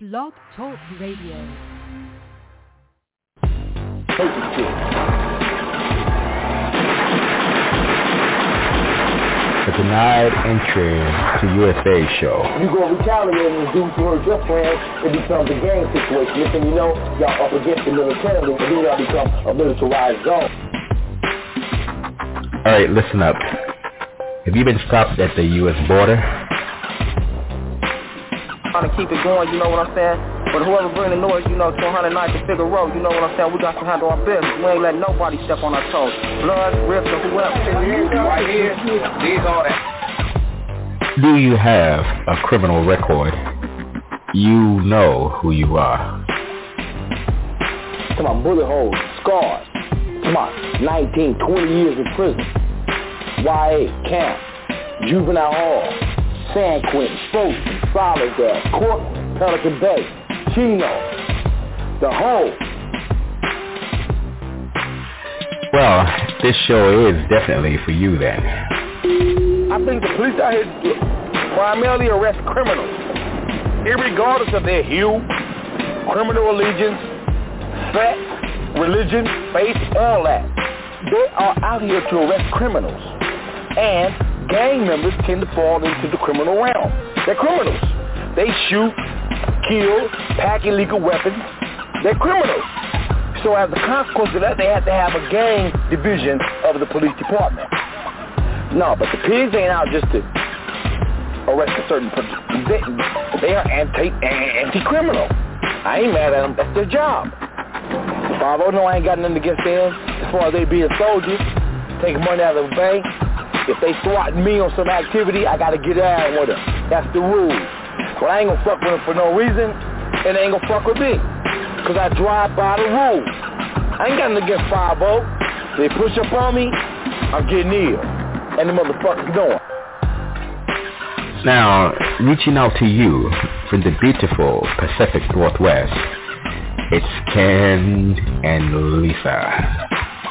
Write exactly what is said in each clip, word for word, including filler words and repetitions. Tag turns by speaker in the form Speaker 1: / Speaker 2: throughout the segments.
Speaker 1: Blog Talk Radio.
Speaker 2: A denied entry to U S A show.
Speaker 3: You go retaliate and do towards your friends, it becomes a gang situation. Next thing you know, y'all up against the military, and then y'all become a militarized zone.
Speaker 2: Alright, listen up. Have you been stopped at the U S border?
Speaker 4: Trying to keep it going, you know what I'm saying? But whoever bring the noise, you know, two hundred ninth to Figure Road, you know what I'm saying? We got to handle our business. We ain't letting nobody step on our toes. Blood, rips, or whoever. Right here, these all that.
Speaker 2: Do you have a criminal record? You know who you are.
Speaker 3: Come on, bullet holes, scars. Come on, nineteen, twenty years in prison. Y A, camp, juvenile hall, San Quentin, Folsom, Soledad, Court, Pelican Bay, Chino, the whole.
Speaker 2: Well, this show is definitely for you then.
Speaker 3: I think the police out here primarily arrest criminals, irregardless of their hue, criminal allegiance, sex, religion, faith, all that. They are out here to arrest criminals. And gang members tend to fall into the criminal realm. They're criminals. They shoot, kill, pack illegal weapons. They're criminals. So as a consequence of that, they have to have a gang division of the police department. No, but the pigs ain't out just to arrest a certain person. They, they are anti, anti-criminal. I ain't mad at them. That's their job. five oh no, I ain't got nothing against them as far as they being soldiers, taking money out of the bank. If they swatting me on some activity, I gotta get down with them. That's the rule. But I ain't gonna fuck with them for no reason, and they ain't gonna fuck with me. Cause I drive by the rules. I ain't got nothing against five oh. They push up on me, I'm getting ill. And the motherfuckers going.
Speaker 2: Now, reaching out to you from the beautiful Pacific Northwest, it's Ken and Lisa.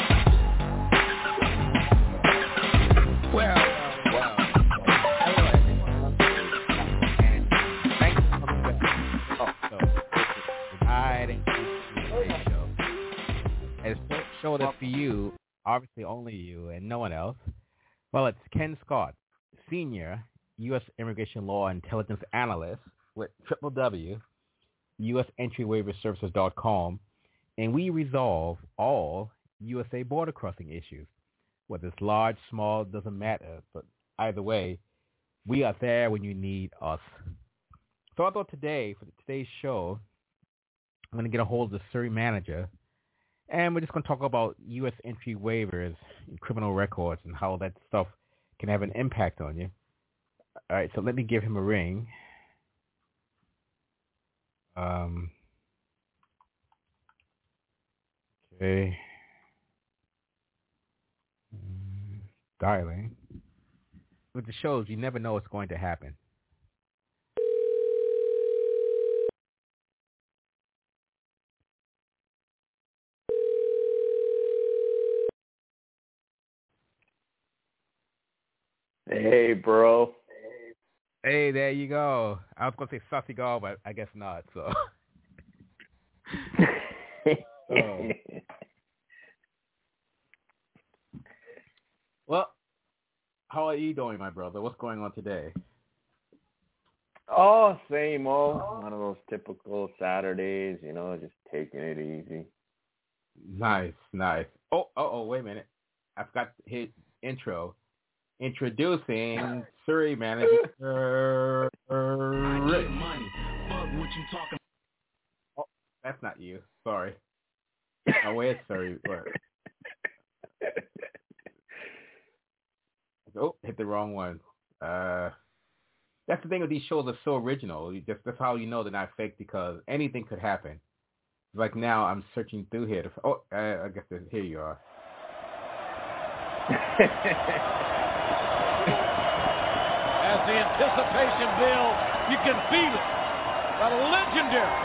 Speaker 5: Show that for you, obviously only you and no one else. Well, it's Ken Scott, Senior U S Immigration Law Intelligence Analyst with w w w dot u s entry waiver services dot com, and we resolve all U S A border crossing issues. Whether it's large, small, doesn't matter, but either way, we are there when you need us. So I thought today, for today's show, I'm going to get a hold of the Surrey manager, and we're just going to talk about U S entry waivers and criminal records and how that stuff can have an impact on you. All right, so let me give him a ring. Um, okay. Mm, dialing. With the shows, you never know what's going to happen.
Speaker 6: Hey, bro.
Speaker 5: Hey, there you go. I was going to say Sussy Gall, but I guess not, so. so. Well, how are you doing, my brother? What's going on today?
Speaker 6: Oh, same old. One of those typical Saturdays, you know, just taking it easy.
Speaker 5: Nice, nice. Oh, oh, oh, wait a minute. I forgot to hit intro. Introducing Surrey manager Rick. Money. Fuck what you talking. Oh, that's not you. Sorry. Oh, where's Surrey? Where? Oh, hit the wrong one. Uh, that's the thing with these shows are so original. You just that's how you know they're not fake, because anything could happen. Like now, I'm searching through here. To, oh, uh, I guess that, here you are.
Speaker 7: As the anticipation builds, you can feel it. The legendary.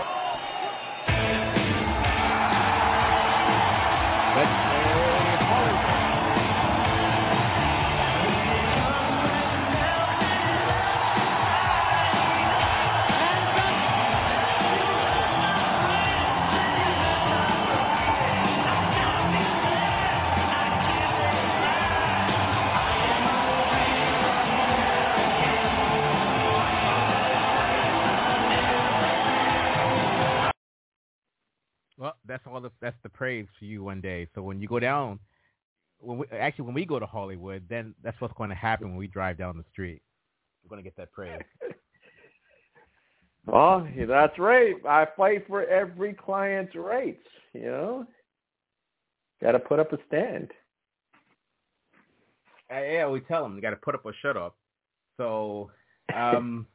Speaker 5: Well, that's all. The, that's the praise for you one day. So when you go down, when we, actually when we go to Hollywood, then that's what's going to happen when we drive down the street. We're going to get that praise.
Speaker 6: Oh, yeah, that's right. I fight for every client's rights. You know, got to put up a stand.
Speaker 5: Uh, yeah, we tell them you got to put up or shut up. So, um,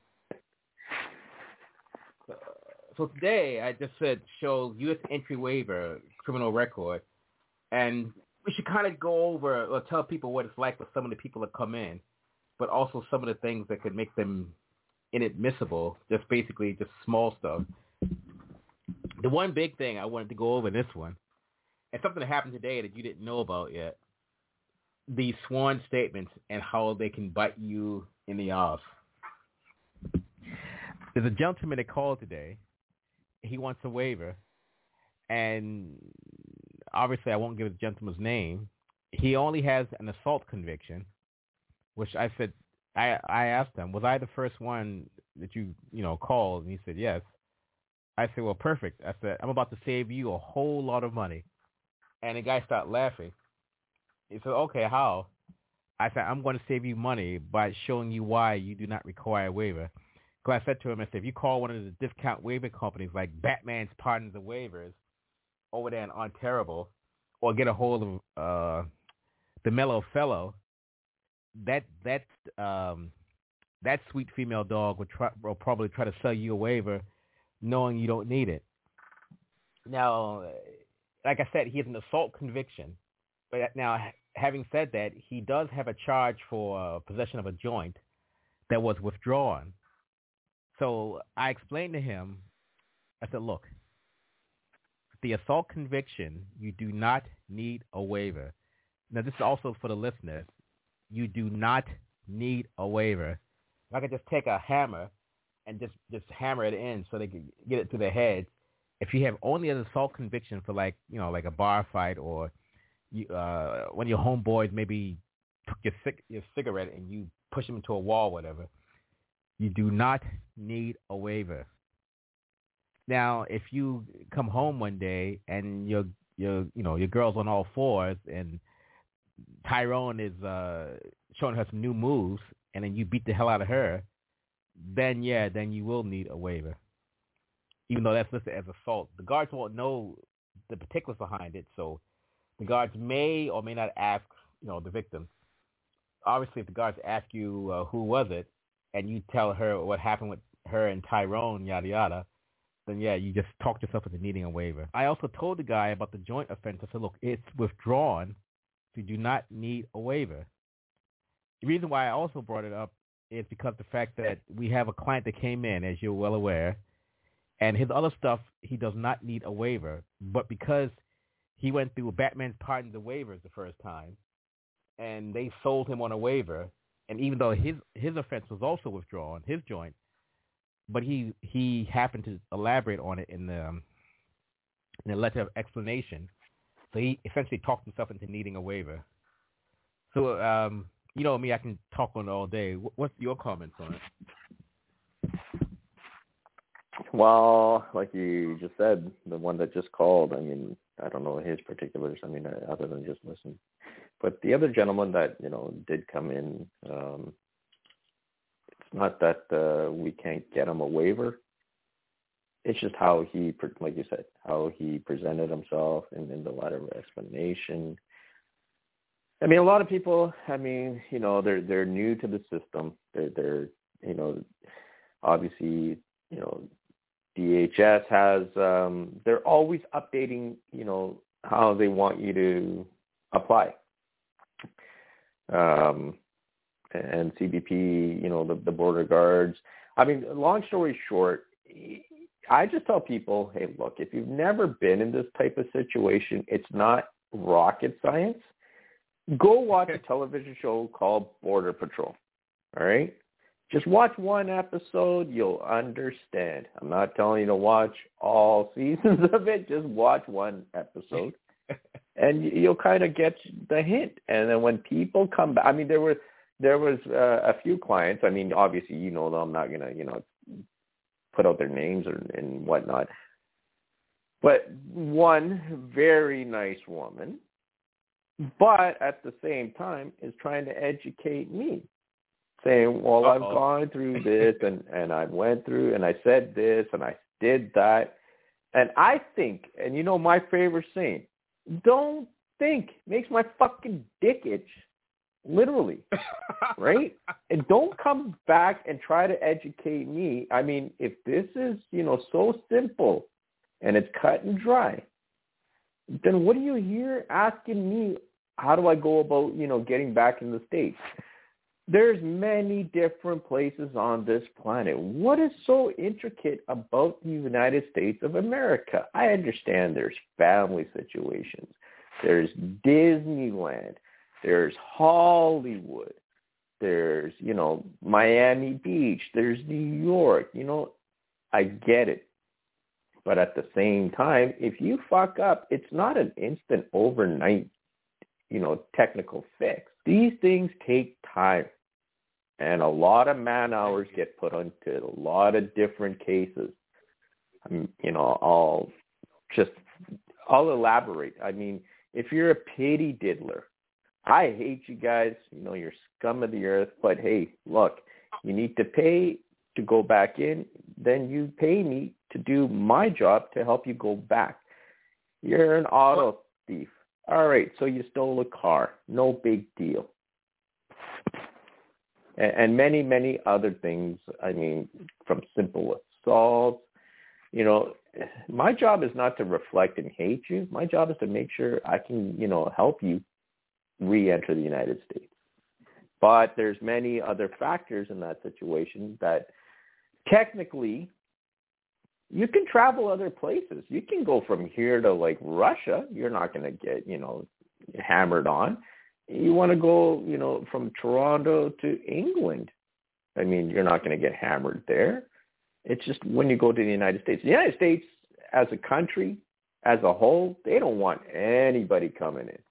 Speaker 5: so today I just said show U S entry waiver, criminal record, and we should kind of go over or tell people what it's like with some of the people that come in, but also some of the things that could make them inadmissible. Just basically just small stuff. The one big thing I wanted to go over in this one, and something that happened today that you didn't know about yet. The sworn statements and how they can bite you in the ass. There's a gentleman that called today. He wants a waiver, and obviously I won't give the gentleman's name. He only has an assault conviction, which I said, I, I asked him, was I the first one that you, you know, called? And he said, yes. I said, well, perfect. I said, I'm about to save you a whole lot of money. And the guy started laughing. He said, okay, how? I said, I'm going to save you money by showing you why you do not require a waiver. Because I said to him, I said, if you call one of the discount waiver companies like Batman's Pardons and Waivers over there in Ontario, or get a hold of uh, the Mellow Fellow, that that um, that sweet female dog will, try, will probably try to sell you a waiver knowing you don't need it. Now, like I said, he has an assault conviction. But now, having said that, he does have a charge for uh, possession of a joint that was withdrawn. So I explained to him, I said, look, the assault conviction, you do not need a waiver. Now, this is also for the listeners. You do not need a waiver. I could just take a hammer and just, just hammer it in so they can get it to their heads. If you have only an assault conviction for like, you know, like a bar fight, or you, uh, one of your homeboys maybe took your, cig- your cigarette and you push him into a wall, whatever, you do not need a waiver. Now, if you come home one day and your your you know your girl's on all fours and Tyrone is uh, showing her some new moves, and then you beat the hell out of her, then yeah, then you will need a waiver. Even though that's listed as assault, the guards won't know the particulars behind it, so the guards may or may not ask, you know, the victim. Obviously, if the guards ask you uh, who was it, and you tell her what happened with her and Tyrone, yada yada, then yeah, you just talked yourself into needing a waiver. I also told the guy about the joint offense. I said, look, it's withdrawn. So you do not need a waiver. The reason why I also brought it up is because the fact that we have a client that came in, as you're well aware, and his other stuff, he does not need a waiver. But because he went through Batman's Pardons and Waivers the first time, and they sold him on a waiver, and even though his his offense was also withdrawn, his joint, but he he happened to elaborate on it in the um, in the letter of explanation. So he essentially talked himself into needing a waiver. So, um, you know me, I can talk on it all day. What's your comments on it?
Speaker 6: Well, like you just said, the one that just called, I mean, I don't know his particulars, I mean, other than just listen. But the other gentleman that, you know, did come in, um, it's not that uh, we can't get him a waiver. It's just how he, like you said, how he presented himself in, in the letter of explanation. I mean, a lot of people, I mean, you know, they're they're new to the system. They're, they're you know, obviously, you know, D H S has, um, they're always updating, you know, how they want you to apply. Um, and C B P, you know, the, the border guards. I mean, long story short, I just tell people, hey, look, if you've never been in this type of situation, it's not rocket science. Go watch a television show called Border Patrol, all right? Just watch one episode, you'll understand. I'm not telling you to watch all seasons of it. Just watch one episode, and you'll kind of get the hint. And then when people come back, I mean, there were there was uh, a few clients. I mean, obviously, you know them. I'm not gonna, you know, put out their names or, and whatnot. But one very nice woman, but at the same time is trying to educate me, saying, well, Uh-oh. I've gone through this and, and I went through and I said this and I did that. And I think, and you know my favorite saying, don't think. Makes my fucking dick itch. Literally. Right? And don't come back and try to educate me. I mean, if this is, you know, so simple and it's cut and dry, then what are you here asking me? How do I go about, you know, getting back in the States? There's many different places on this planet. What is so intricate about the United States of America? I understand there's family situations. There's Disneyland. There's Hollywood. There's, you know, Miami Beach. There's New York. You know, I get it. But at the same time, if you fuck up, it's not an instant overnight, you know, technical fix. These things take time. And a lot of man hours get put into a lot of different cases. Um, you know, I'll just, I'll elaborate. I mean, if you're a pity diddler, I hate you guys. You know, you're scum of the earth. But hey, look, you need to pay to go back in. Then you pay me to do my job to help you go back. You're an auto thief. All right, so you stole a car. No big deal. And, and many, many other things. I mean, from simple assaults. You know, my job is not to reflect and hate you. My job is to make sure I can, you know, help you re-enter the United States. But there's many other factors in that situation that technically you can travel other places. You can go from here to like Russia. You're not going to get, you know, hammered on. You want to go, you know, from Toronto to England. I mean, you're not going to get hammered there. It's just when you go to the United States. The United States as a country, as a whole, they don't want anybody coming in.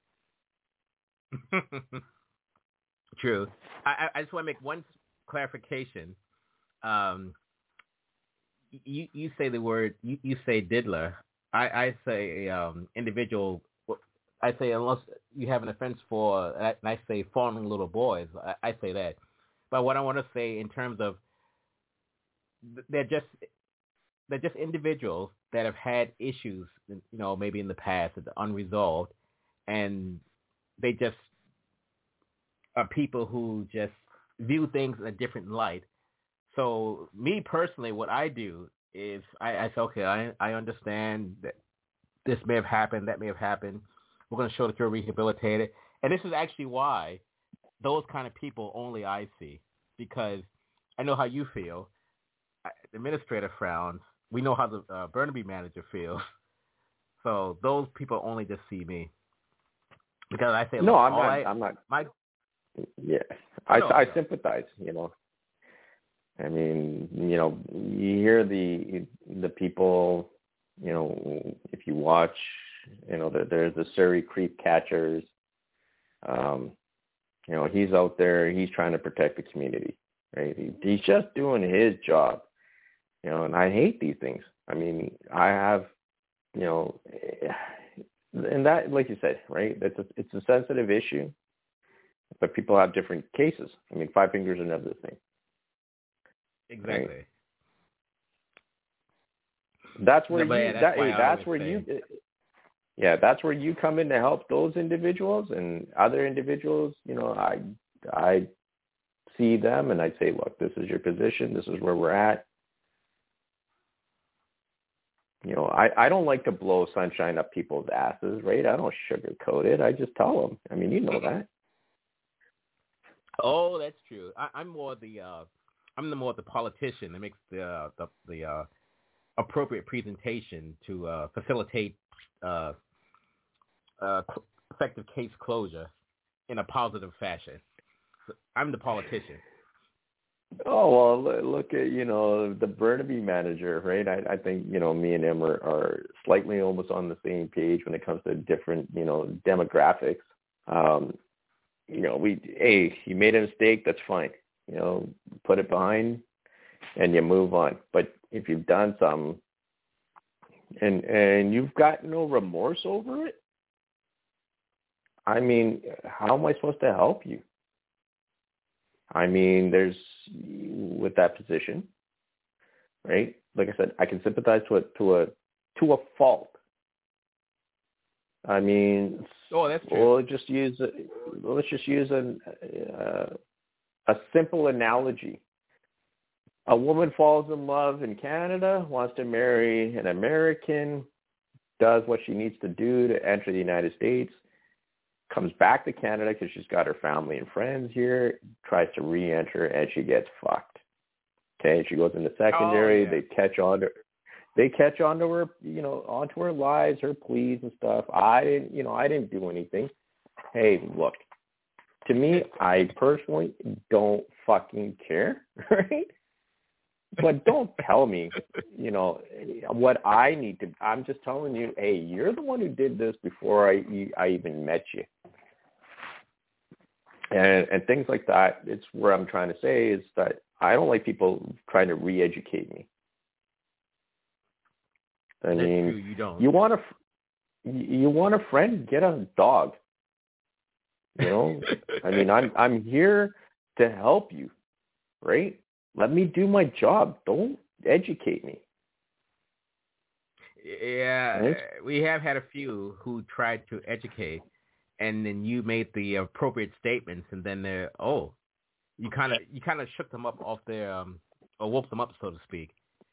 Speaker 5: True. I, I just want to make one clarification. Um, you you say the word you, you say diddler. I, I say um, individual. I say unless you have an offense for, and I say fawning little boys. I, I say that. But what I want to say in terms of they're just they're just individuals that have had issues, you know, maybe in the past that are unresolved, and they just are people who just view things in a different light. So me personally, what I do is I, I say, okay, I, I understand that this may have happened, that may have happened. We're going to show that you're rehabilitated. And this is actually why those kind of people only I see, because I know how you feel. The administrator frowns. We know how the uh, Burnaby manager feels. So those people only just see me. Because I say,
Speaker 6: no, I'm not.
Speaker 5: I,
Speaker 6: I'm not.
Speaker 5: My,
Speaker 6: yeah, I, no, I, I sympathize. You know, I mean, you know, you hear the the people. You know, if you watch, you know, there, there's the Surrey Creep Catchers. Um, you know, he's out there. He's trying to protect the community, right? He, he's just doing his job. You know, and I hate these things. I mean, I have, you know. And that, like you said, right, it's a, it's a sensitive issue, but people have different cases. I mean, five fingers are never the same.
Speaker 5: Exactly.
Speaker 6: Right? That's where
Speaker 5: no,
Speaker 6: you,
Speaker 5: yeah, that's,
Speaker 6: that, hey, that's where
Speaker 5: say.
Speaker 6: you, yeah, that's where you come in to help those individuals and other individuals. You know, I, I see them and I say, look, this is your position. This is where we're at. You know, I, I don't like to blow sunshine up people's asses, right? I don't sugarcoat it. I just tell them. I mean, you know that.
Speaker 5: Oh, that's true. I, I'm more the uh, I'm the more the politician that makes the uh, the, the uh, appropriate presentation to uh, facilitate uh, uh, cl- effective case closure in a positive fashion. So I'm the politician.
Speaker 6: Oh, well, look at, you know, the Burnaby manager, right? I, I think, you know, me and him are, are slightly almost on the same page when it comes to different, you know, demographics. Um, you know, we, hey, you made a mistake, that's fine. You know, put it behind and you move on. But if you've done something, and and you've got no remorse over it. I mean, how am I supposed to help you? I mean, there's, with that position, right? Like I said, I can sympathize to a to a to a fault. I mean,
Speaker 5: oh, that's true.
Speaker 6: We'll just use a, let's just use an, uh, a simple analogy. A woman falls in love in Canada, wants to marry an American, does what she needs to do to enter the United States, comes back to Canada because she's got her family and friends here, tries to re-enter, and she gets fucked. Okay, she goes into secondary.
Speaker 5: Oh, yeah.
Speaker 6: They catch on to, they catch on to her, you know, onto her lies, her pleas and stuff. I didn't, you know, I didn't do anything. Hey, look, to me, I personally don't fucking care, right? But don't tell me, you know, what I need to. I'm just telling you, hey, you're the one who did this before I I even met you, and and things like that. It's where I'm trying to say is that I don't like people trying to re-educate me. I
Speaker 5: That's
Speaker 6: mean,
Speaker 5: true, you don't.
Speaker 6: You want a you want a friend? Get a dog. You know, I mean, I'm I'm here to help you, right? Let me do my job. Don't educate me.
Speaker 5: Yeah,
Speaker 6: right?
Speaker 5: We have had a few who tried to educate, and then you made the appropriate statements, and then they're, oh, you kind of you kind of shook them up off their, um, or woke them up, so to speak.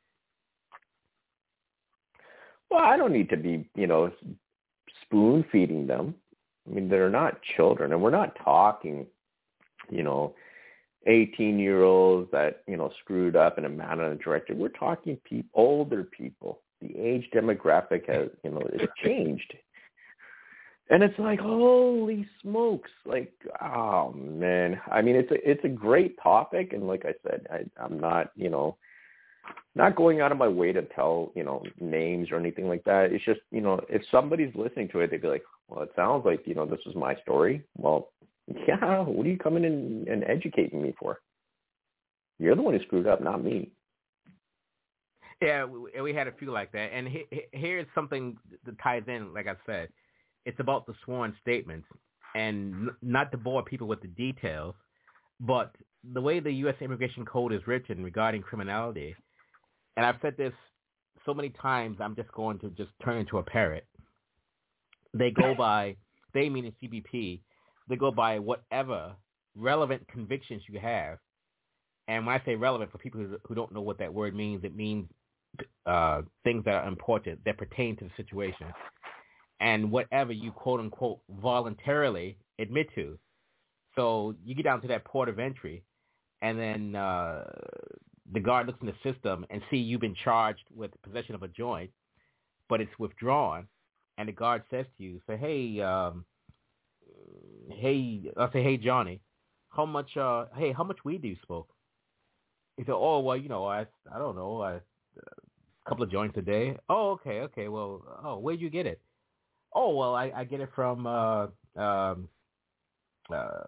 Speaker 6: Well, I don't need to be, you know, spoon feeding them. I mean, they're not children, and we're not talking, you know, eighteen-year-olds that, you know, screwed up in a manner directed. We're talking people, older people. The age demographic has, you know, it's changed. And it's like, holy smokes. Like, oh, man. I mean, it's a, it's a great topic. And like I said, I, I'm not, you know, not going out of my way to tell, you know, names or anything like that. It's just, you know, if somebody's listening to it, they'd be like, well, it sounds like, you know, this is my story. Well, yeah, what are you coming in and educating me for? You're the one who screwed up, not me.
Speaker 5: Yeah, we, we had a few like that. And he, he, here's something that ties in, like I said. It's about the sworn statements. And n- not to bore people with the details, but the way the U S Immigration Code is written regarding criminality, and I've said this so many times, I'm just going to just turn into a parrot. They go by, they meaning C B P, they go by whatever relevant convictions you have. And when I say relevant, for people who, who don't know what that word means, it means uh, things that are important, that pertain to the situation. And whatever you, quote unquote, voluntarily admit to. So you get down to that port of entry, and then uh, the guard looks in the system and see you've been charged with possession of a joint, but it's withdrawn. And the guard says to you, say, hey, um, hey, I'll say, hey, Johnny, how much, uh, hey, how much weed do you smoke? He said, oh, well, you know, I, I don't know, I, a couple of joints a day. Oh, okay, okay, well, oh, where'd you get it? Oh, well, I, I get it from, uh, um, uh,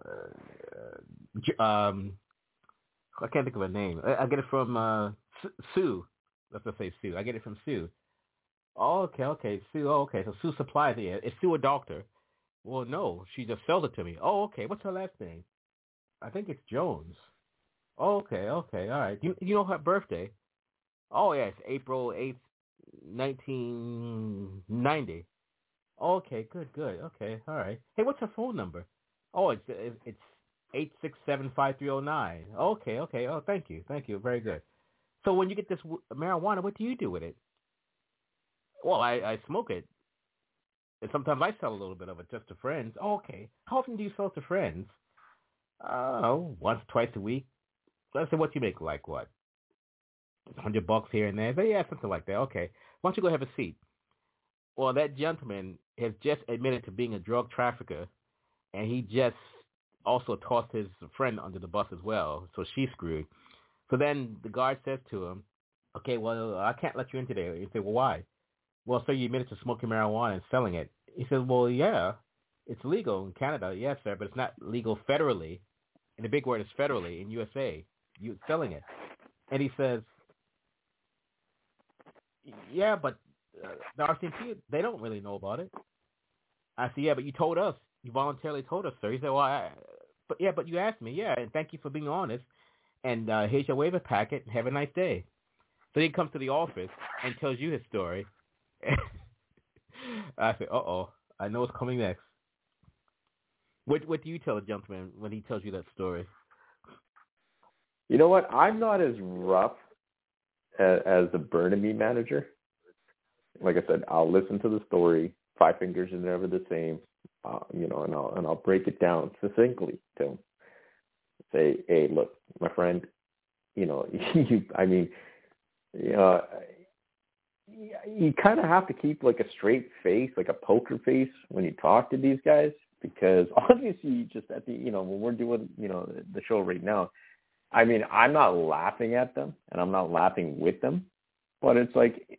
Speaker 5: um, I can't think of a name. I, I get it from uh, Sue. Let's just say Sue. I get it from Sue. Oh, okay, okay, Sue. Oh, okay, so Sue supplies it. Is Sue a doctor? Well, no, she just sells it to me. Oh, okay. What's her last name? I think it's Jones. Oh, okay, okay, all right. You you know her birthday? Oh, yeah, it's April eighth, nineteen ninety. Oh, okay, good, good. Okay, all right. Hey, what's her phone number? Oh, it's it's eight six seven five three zero nine. Okay, okay. Oh, thank you, thank you. Very good. So when you get this marijuana, what do you do with it? Well, I, I smoke it. And sometimes I sell a little bit of it just to friends. Oh, okay. How often do you sell to friends? Oh, once, twice a week. Let's say, what you make, like what? A hundred bucks here and there. So, yeah, something like that. Okay. Why don't you go have a seat? Well, that gentleman has just admitted to being a drug trafficker, and he just also tossed his friend under the bus as well. So she's screwed. So then the guard says to him, okay, well, I can't let you in today. He said, well, why? Well, sir, you admitted to smoking marijuana and selling it. He says, well, yeah, it's legal in Canada. Yes, sir, but it's not legal federally. And the big word is federally in U S A. You selling it. And he says, yeah, but uh, the R C M P, they don't really know about it. I said, yeah, but you told us. You voluntarily told us, sir. He said, well, I, but yeah, but you asked me. Yeah, and thank you for being honest. And uh, here's your waiver packet. Have a nice day. So he comes to the office and tells you his story. I said, uh-oh, I know what's coming next. What What do you tell a gentleman when he tells you that story?
Speaker 6: You know what? I'm not as rough as, as the Burnaby manager. Like I said, I'll listen to the story. Five fingers are never the same, uh, you know, and I'll and I'll break it down succinctly to him. Say, hey, look, my friend, you know, you, I mean, you know, you kind of have to keep like a straight face, like a poker face when you talk to these guys, because obviously just at the, you know, when we're doing, you know, the show right now, I mean, I'm not laughing at them and I'm not laughing with them, but it's like,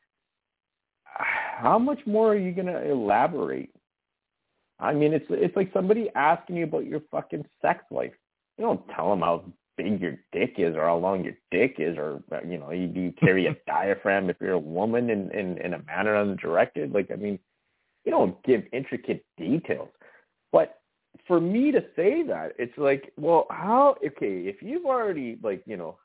Speaker 6: how much more are you going to elaborate? I mean, it's it's like somebody asking you about your fucking sex life. You don't tell them how big your dick is or how long your dick is, or, you know, you, do you carry a diaphragm if you're a woman in, in, in a manner undirected? Like, I mean, you don't give intricate details. But for me to say that, it's like, well, how, okay, if you've already, like, you know,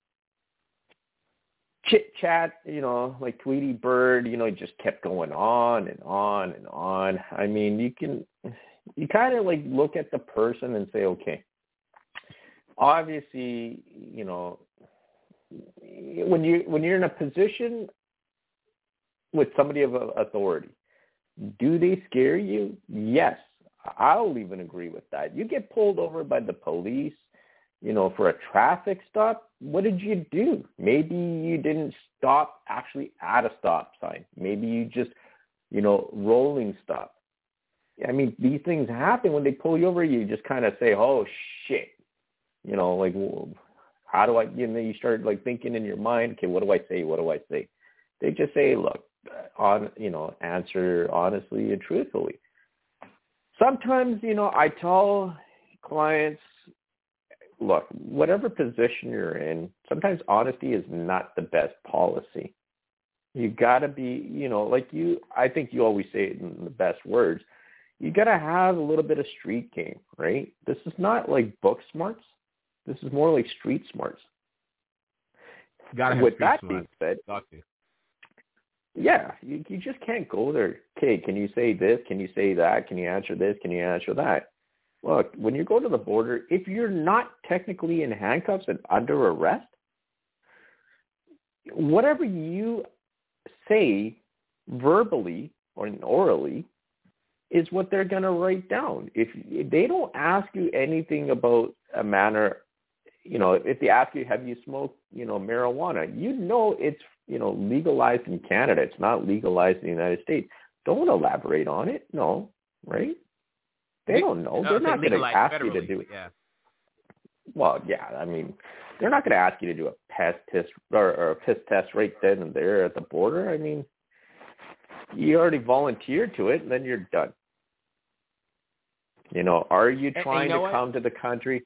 Speaker 6: chit-chat, you know, like Tweety Bird, you know, just kept going on and on and on. I mean, you can, you kind of, like, look at the person and say, okay, obviously, you know, when you when you're in a position with somebody of authority, do they scare you? Yes, I'll even agree with that. You get pulled over by the police, you know, for a traffic stop. What did you do? Maybe you didn't stop actually at a stop sign. Maybe you just, you know, rolling stop. I mean, these things happen when they pull you over. You just kind of say, oh, shit. You know, like, how do I, you know, you start, like, thinking in your mind, okay, what do I say? What do I say? They just say, look, on, you know, answer honestly and truthfully. Sometimes, you know, I tell clients, look, whatever position you're in, sometimes honesty is not the best policy. You got to be, you know, like you, I think you always say it in the best words, you got to have a little bit of street game, right? This is not like book smarts. This is more like street smarts.
Speaker 5: Gotta have
Speaker 6: With
Speaker 5: street
Speaker 6: that
Speaker 5: smarts.
Speaker 6: being said,
Speaker 5: Doctor.
Speaker 6: yeah, you, you just can't go there. Okay, can you say this? Can you say that? Can you answer this? Can you answer that? Look, when you go to the border, if you're not technically in handcuffs and under arrest, whatever you say verbally or orally is what they're going to write down. If, if they don't ask you anything about a manner, you know, if they ask you, have you smoked, you know, marijuana, you know it's, you know, legalized in Canada. It's not legalized in the United States. Don't elaborate on it. No, right? They don't know. They're not going to ask you to do it.
Speaker 5: Yeah.
Speaker 6: Well, yeah, I mean, they're not going to ask you to do a piss test or, or a piss test right then and there at the border. I mean, you already volunteered to it, and then you're done. You know, are you trying
Speaker 5: and, and you know
Speaker 6: to
Speaker 5: what?
Speaker 6: come to the country?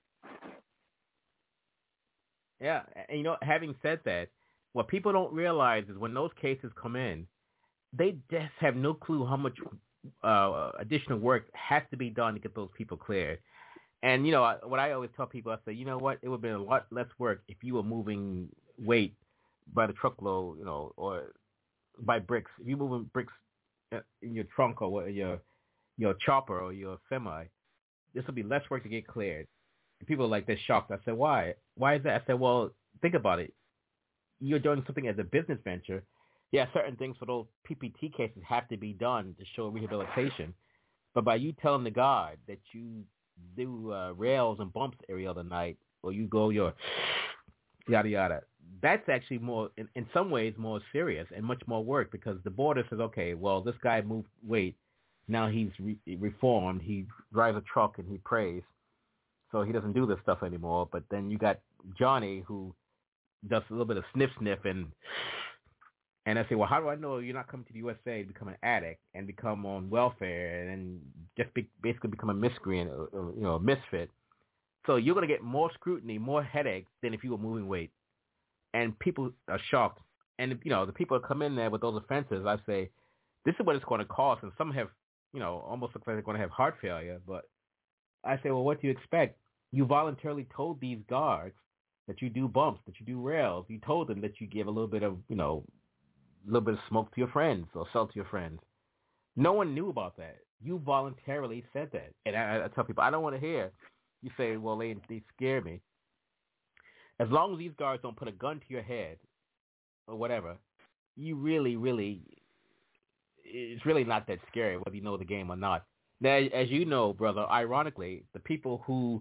Speaker 5: Yeah, and you know, having said that, what people don't realize is when those cases come in, they just have no clue how much uh, additional work has to be done to get those people cleared. And, you know, what I always tell people, I say, you know what, it would have been a lot less work if you were moving weight by the truckload, you know, or by bricks. If you're moving bricks in your trunk or your your chopper or your semi, this will be less work to get cleared. And people are like, they're shocked. I said, why? Why is that? I said, well, think about it. You're doing something as a business venture. Yeah, certain things for those P P T cases have to be done to show rehabilitation. But by you telling the guy that you do uh, rails and bumps every other night, or you go your yada yada, that's actually more, in, in some ways, more serious and much more work, because the border says, okay, well, this guy moved weight. Now he's re- reformed. He drives a truck and he prays. So he doesn't do this stuff anymore. But then you got Johnny, who does a little bit of sniff sniff and and I say, well, how do I know you're not coming to the U S A to become an addict and become on welfare and just be, basically become a miscreant, or, or, you know, a misfit? So you're going to get more scrutiny, more headaches than if you were moving weight. And people are shocked. And, you know, the people that come in there with those offenses, I say, this is what it's going to cost. And some have, you know, almost look like they're going to have heart failure. But I say, well, what do you expect? You voluntarily told these guards that you do bumps, that you do rails. You told them that you give a little bit of, you know, a little bit of smoke to your friends or sell to your friends. No one knew about that. You voluntarily said that. And I, I tell people, I don't want to hear you say, well, they, they scare me. As long as these guards don't put a gun to your head or whatever, you really, really, it's really not that scary whether you know the game or not. Now, as you know, brother, ironically, the people who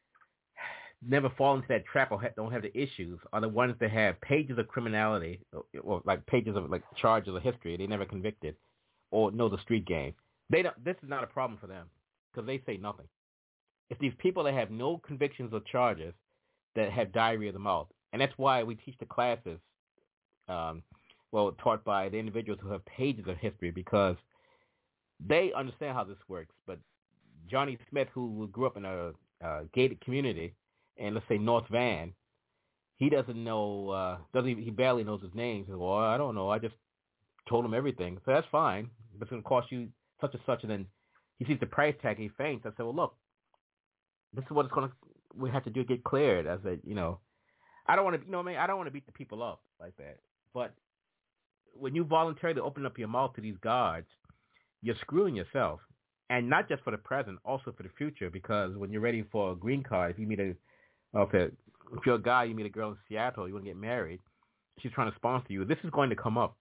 Speaker 5: never fall into that trap or ha- don't have the issues are the ones that have pages of criminality or, or like pages of like charges of history they never convicted or know the street game. They don't. This is not a problem for them because they say nothing. It's these people that have no convictions or charges that have diarrhea of the mouth, and that's why we teach the classes, um, well, taught by the individuals who have pages of history because they understand how this works. But Johnny Smith, who grew up in a, a gated community, and let's say North Van, he doesn't know, uh, doesn't even, he barely knows his name. He says, well, I don't know. I just told him everything. So that's fine. But it's going to cost you such and such. And then he sees the price tag and he faints. I said, well, look, this is what it's going to, we have to do to get cleared. I said, you know, I don't want to, you know what I mean? I don't want to beat the people up like that. But when you voluntarily open up your mouth to these guards, you're screwing yourself. And not just for the present, also for the future, because when you're ready for a green card, if you meet a, if, a, if you're a guy, you meet a girl in Seattle, you want to get married, she's trying to sponsor you, this is going to come up.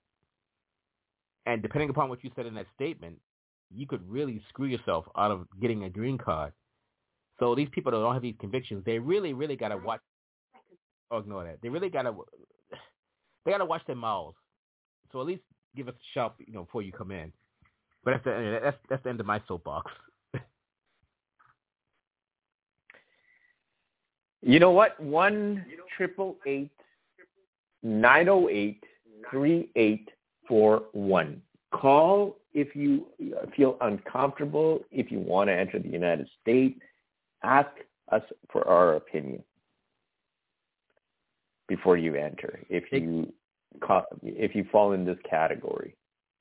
Speaker 5: And depending upon what you said in that statement, you could really screw yourself out of getting a green card. So these people that don't have these convictions, they really, really got to watch. Oh, ignore that. They really got to, they got to watch their mouths. So at least give us a shout, you know, before you come in. But that's the, that's, that's the end of my soapbox.
Speaker 6: You know what? One triple eight nine zero eight three eight four one. Call if you feel uncomfortable. If you want to enter the United States, ask us for our opinion before you enter. If you if you fall in this category.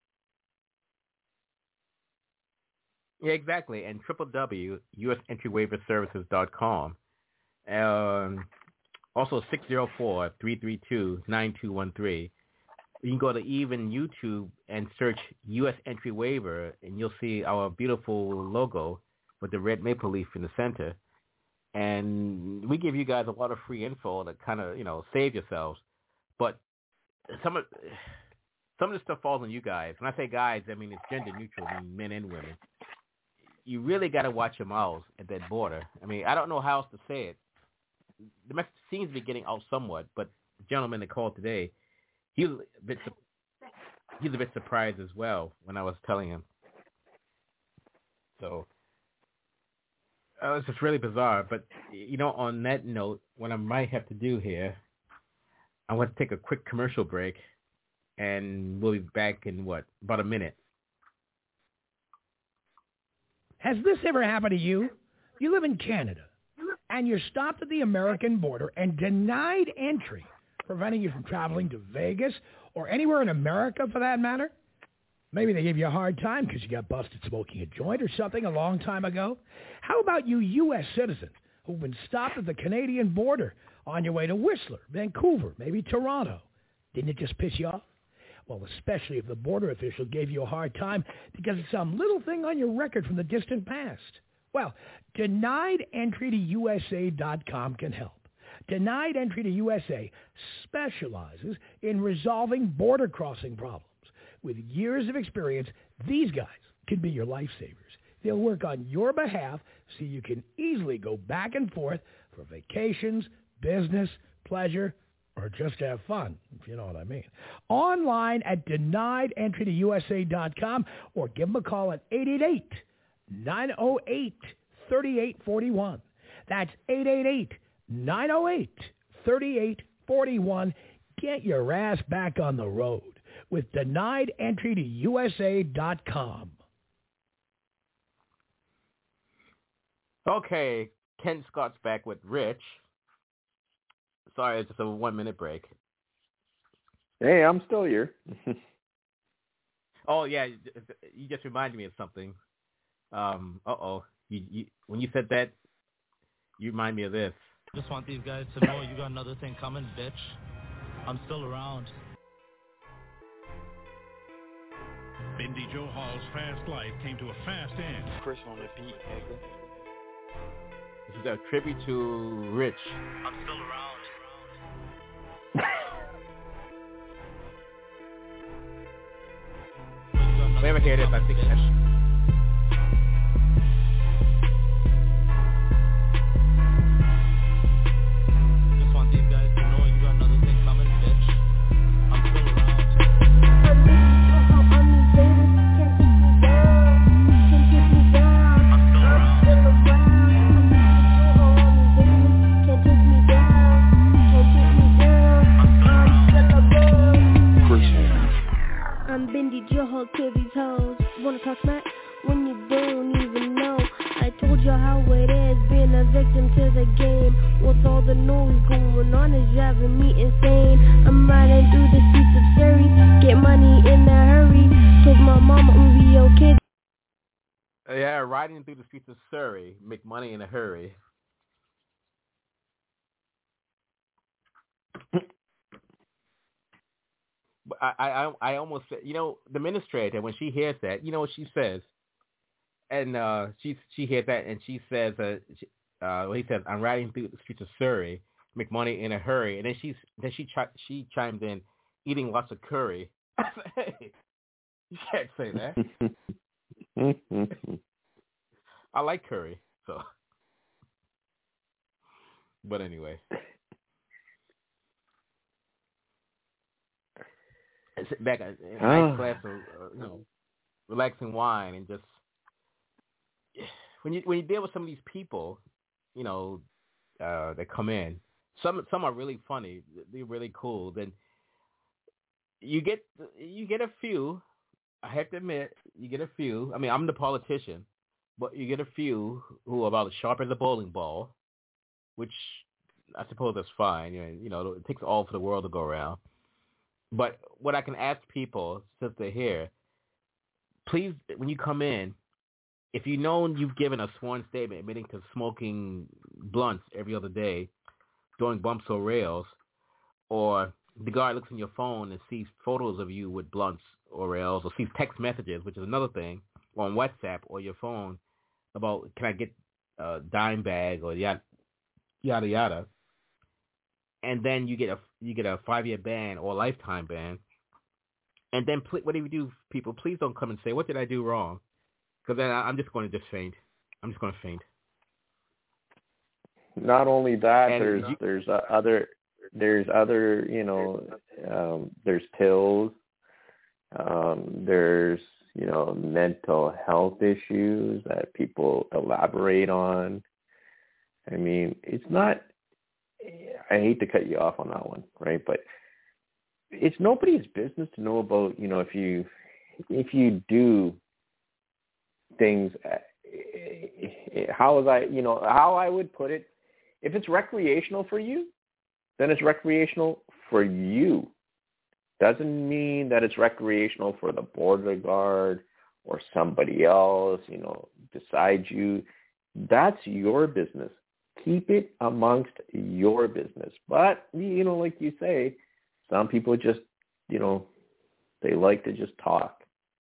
Speaker 5: Yeah, exactly. And w w w dot u s entry waiver services dot com. Um, also six zero four, three three two, nine two one three. You can go to even YouTube and search U S Entry Waiver, and you'll see our beautiful logo with the red maple leaf in the center. And we give you guys a lot of free info to kind of, you know, save yourselves. But some of some of this stuff falls on you guys. When I say guys, I mean it's gender neutral, I mean men and women. You really got to watch your mouths at that border. I mean, I don't know how else to say it. The message seems to be getting out somewhat, but the gentleman that called today, he was a bit, he's a bit surprised as well when I was telling him. So uh, it's just really bizarre. But, you know, on that note, what I might have to do here, I want to take a quick commercial break, and we'll be back in, what, about a minute.
Speaker 1: Has this ever happened to you? You live in Canada, and you're stopped at the American border and denied entry, preventing you from traveling to Vegas or anywhere in America for that matter? Maybe they gave you a hard time because you got busted smoking a joint or something a long time ago. How about you U S citizens who've been stopped at the Canadian border on your way to Whistler, Vancouver, maybe Toronto? Didn't it just piss you off? Well, especially if the border official gave you a hard time because of some little thing on your record from the distant past. Well, denied entry to U S A dot com can help. Denied Entry to U S A specializes in resolving border crossing problems. With years of experience, these guys can be your lifesavers. They'll work on your behalf so you can easily go back and forth for vacations, business, pleasure, or just have fun, if you know what I mean. Online at denied entry to U S A dot com or give them a call at eight eight eight, nine oh eight, three eight four one. That's eight eight eight, nine oh eight, three eight four one. Get your ass back on the road with denied entry to U S A dot com.
Speaker 5: Okay, Ken Scott's back with Rich. Sorry, it's just a one-minute break.
Speaker 6: Hey, I'm still here.
Speaker 5: Oh yeah, you just reminded me of something. Um, uh oh, you, you when you said that, you remind me of this.
Speaker 8: Just want these guys to know you got another thing coming, bitch. I'm still around.
Speaker 9: Bindi Joe Hall's fast life came to a fast end.
Speaker 10: Chris on the beat, nigga.
Speaker 5: This is a tribute to Rich.
Speaker 8: I'm still around.
Speaker 5: If I ever hear this, I think that's...
Speaker 8: Just want these guys to know you got another thing coming, bitch. I'm still around.
Speaker 11: I'm Bindi Joe to these hoes. Wanna talk smack when you don't even know? I told you how it is being a victim to the game. With all the noise going on is driving me insane. I'm riding through the streets of Surrey, get money in a hurry. Told my mama I'm be okay.
Speaker 5: Yeah, riding through the streets of Surrey, make money in a hurry. But I, I, I almost said, you know, the administrator, when she hears that, you know what she says? And uh, she she hears that and she says, uh, she, uh, well, he says, I'm riding through the streets of Surrey, make money in a hurry. And then she's then she chi- she chimed in, eating lots of curry. Hey, you can't say that. I like curry, so. But anyway. Sit back, a nice oh. glass of uh, you know, relaxing wine, and just when you when you deal with some of these people, you know, uh, that come in, some some are really funny, they're really cool. Then you get you get a few. I have to admit, you get a few. I mean, I'm the politician, but you get a few who are about as sharp as a bowling ball, which I suppose that's fine. You know, you know, it takes all for the world to go around. But what I can ask people, since they're here, please, when you come in, if you know you've given a sworn statement admitting to smoking blunts every other day, doing bumps or rails, or the guy looks in your phone and sees photos of you with blunts or rails, or sees text messages, which is another thing, on WhatsApp or your phone about, can I get a dime bag or yada, yada, yada. And then you get a you get a five year ban or a lifetime ban, and then pl- what do you do, people? Please don't come and say, "What did I do wrong?" Because then I, I'm just going to just faint. I'm just going to faint.
Speaker 6: Not only that,
Speaker 5: and
Speaker 6: there's
Speaker 5: you,
Speaker 6: there's uh, other there's other you know um, there's pills, um, there's you know mental health issues that people elaborate on. I mean, it's not. I hate to cut you off on that one, right? But it's nobody's business to know about, you know, if you if you do things, how was I, you know, how I would put it, if it's recreational for you, then it's recreational for you. Doesn't mean that it's recreational for the border guard or somebody else, you know, besides you. That's your business. Keep it amongst your business. But, you know, like you say, some people just, you know, they like to just talk.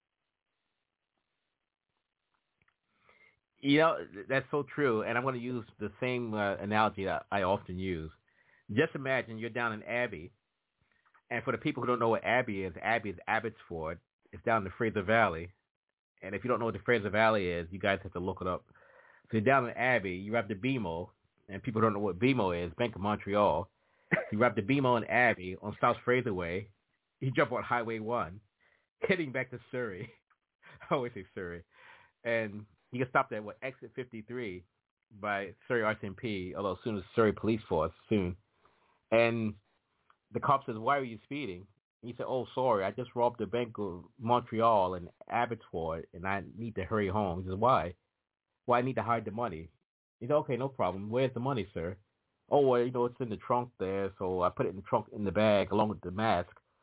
Speaker 5: You know, that's so true. And I'm going to use the same uh, analogy that I often use. Just imagine you're down in Abbey. And for the people who don't know what Abbey is, Abbey is Abbotsford. It's down in the Fraser Valley. And if you don't know what the Fraser Valley is, you guys have to look it up. So you're down in Abbey, you have the B M O. And people don't know what B M O is, Bank of Montreal. You wrap the B M O in Abbey on South Fraser Way. You jump on Highway one, heading back to Surrey. I always say Surrey. And you get stopped at, what, exit fifty-three by Surrey R C M P, although soon as Surrey Police Force, soon. And the cop says, why are you speeding? And you say, oh, sorry, I just robbed the Bank of Montreal in Abbotsford, and I need to hurry home. He says, why? Well, I need to hide the money. He said, okay, no problem. Where's the money, sir? Oh, well, you know, it's in the trunk there, so I put it in the trunk in the bag along with the mask.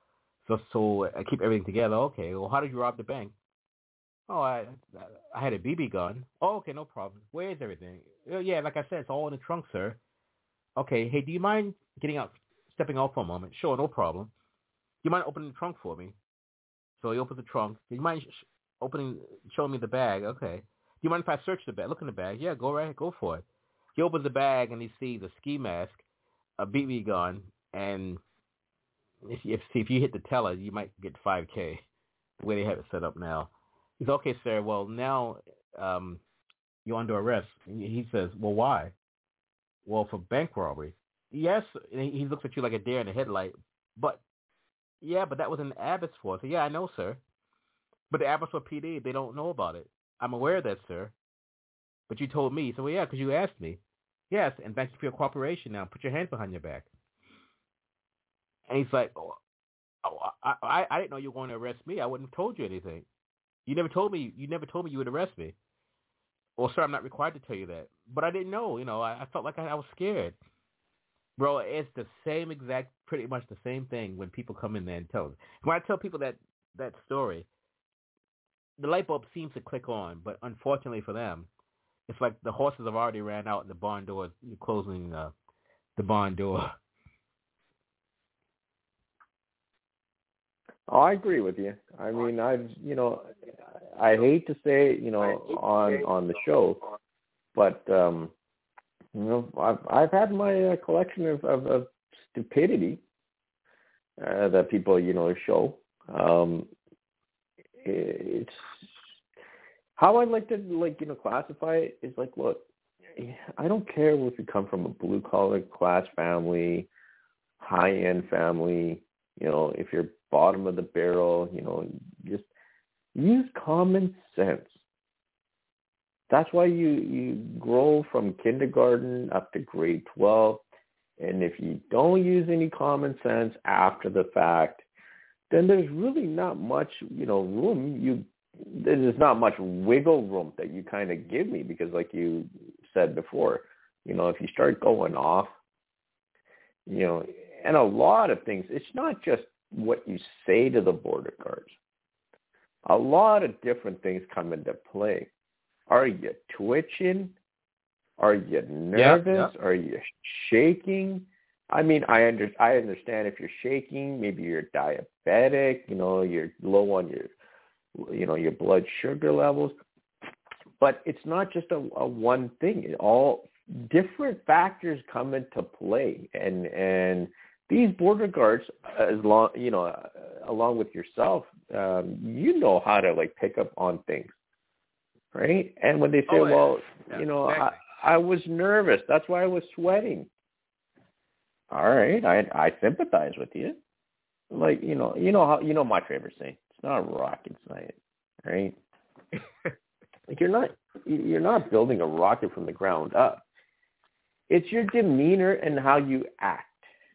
Speaker 5: So so I keep everything together. Okay, well, how did you rob the bank? Oh, I I had a B B gun. Oh, okay, no problem. Where is everything? Oh, yeah, like I said, it's all in the trunk, sir. Okay, hey, do you mind getting out, stepping out for a moment? Sure, no problem. Do you mind opening the trunk for me? So he opens the trunk. Do you mind sh- opening, showing me the bag? Okay. Do you mind if I search the bag? Look in the bag. Yeah, go right, go for it. He opens the bag and he sees a ski mask, a B B gun, and if, if if you hit the teller, you might get five K. The way they have it set up now. He's okay, sir. Well, now um, you're under arrest. He says, well, why? Well, for bank robbery. Yes, and he he looks at you like a deer in the headlight. But yeah, but that was in Abbotsford. So yeah, I know, sir. But the Abbotsford P D, they don't know about it. I'm aware of that, sir. But you told me. So well, yeah, because you asked me. Yes, and thank you for your cooperation. Now put your hands behind your back. And he's like, oh, oh, I, I I didn't know you were going to arrest me. I wouldn't have told you anything. You never told me. You never told me you would arrest me. Well, sir, I'm not required to tell you that. But I didn't know. You know, I, I felt like I, I was scared. Bro, it's the same exact, pretty much the same thing when people come in there and tell us. When I tell people that, that story, the light bulb seems to click on, but unfortunately for them, it's like the horses have already ran out and the barn door, you're closing uh, the barn door.
Speaker 6: Oh, I agree with you. I mean, I've, you know, I hate to say it, you know, on on the show, but um, you know, I've I've had my uh, collection of, of, of stupidity uh, that people, you know, show. Um, it's how I like to like you know classify it is like, look, I don't care if you come from a blue collar class family, high end family. You know, if you're bottom of the barrel, you know, just use common sense. That's why you, you grow from kindergarten up to grade twelve. And if you don't use any common sense after the fact, then there's really not much, you know, room. You there's not much wiggle room that you kind of give me because, like you said before, you know, if you start going off, you know, and a lot of things, it's not just what you say to the border guards. A lot of different things come into play. Are you twitching? Are you nervous?
Speaker 5: Yeah, yeah.
Speaker 6: Are you shaking? I mean, I under, I understand if you're shaking, maybe you're diabetic, you know, you're low on your, you know, your blood sugar levels. But it's not just a, a one thing. It all different factors come into play, and and these border guards, as long you know, uh, along with yourself, um, you know how to like pick up on things, right? And when they say,
Speaker 5: oh, yeah.
Speaker 6: well,
Speaker 5: yeah,
Speaker 6: you know,
Speaker 5: exactly.
Speaker 6: I, I was nervous, that's why I was sweating. All right, I I sympathize with you. Like you know, you know how you know my favorite saying. It's not rocket science, right? Like you're not you're not building a rocket from the ground up. It's your demeanor and how you act.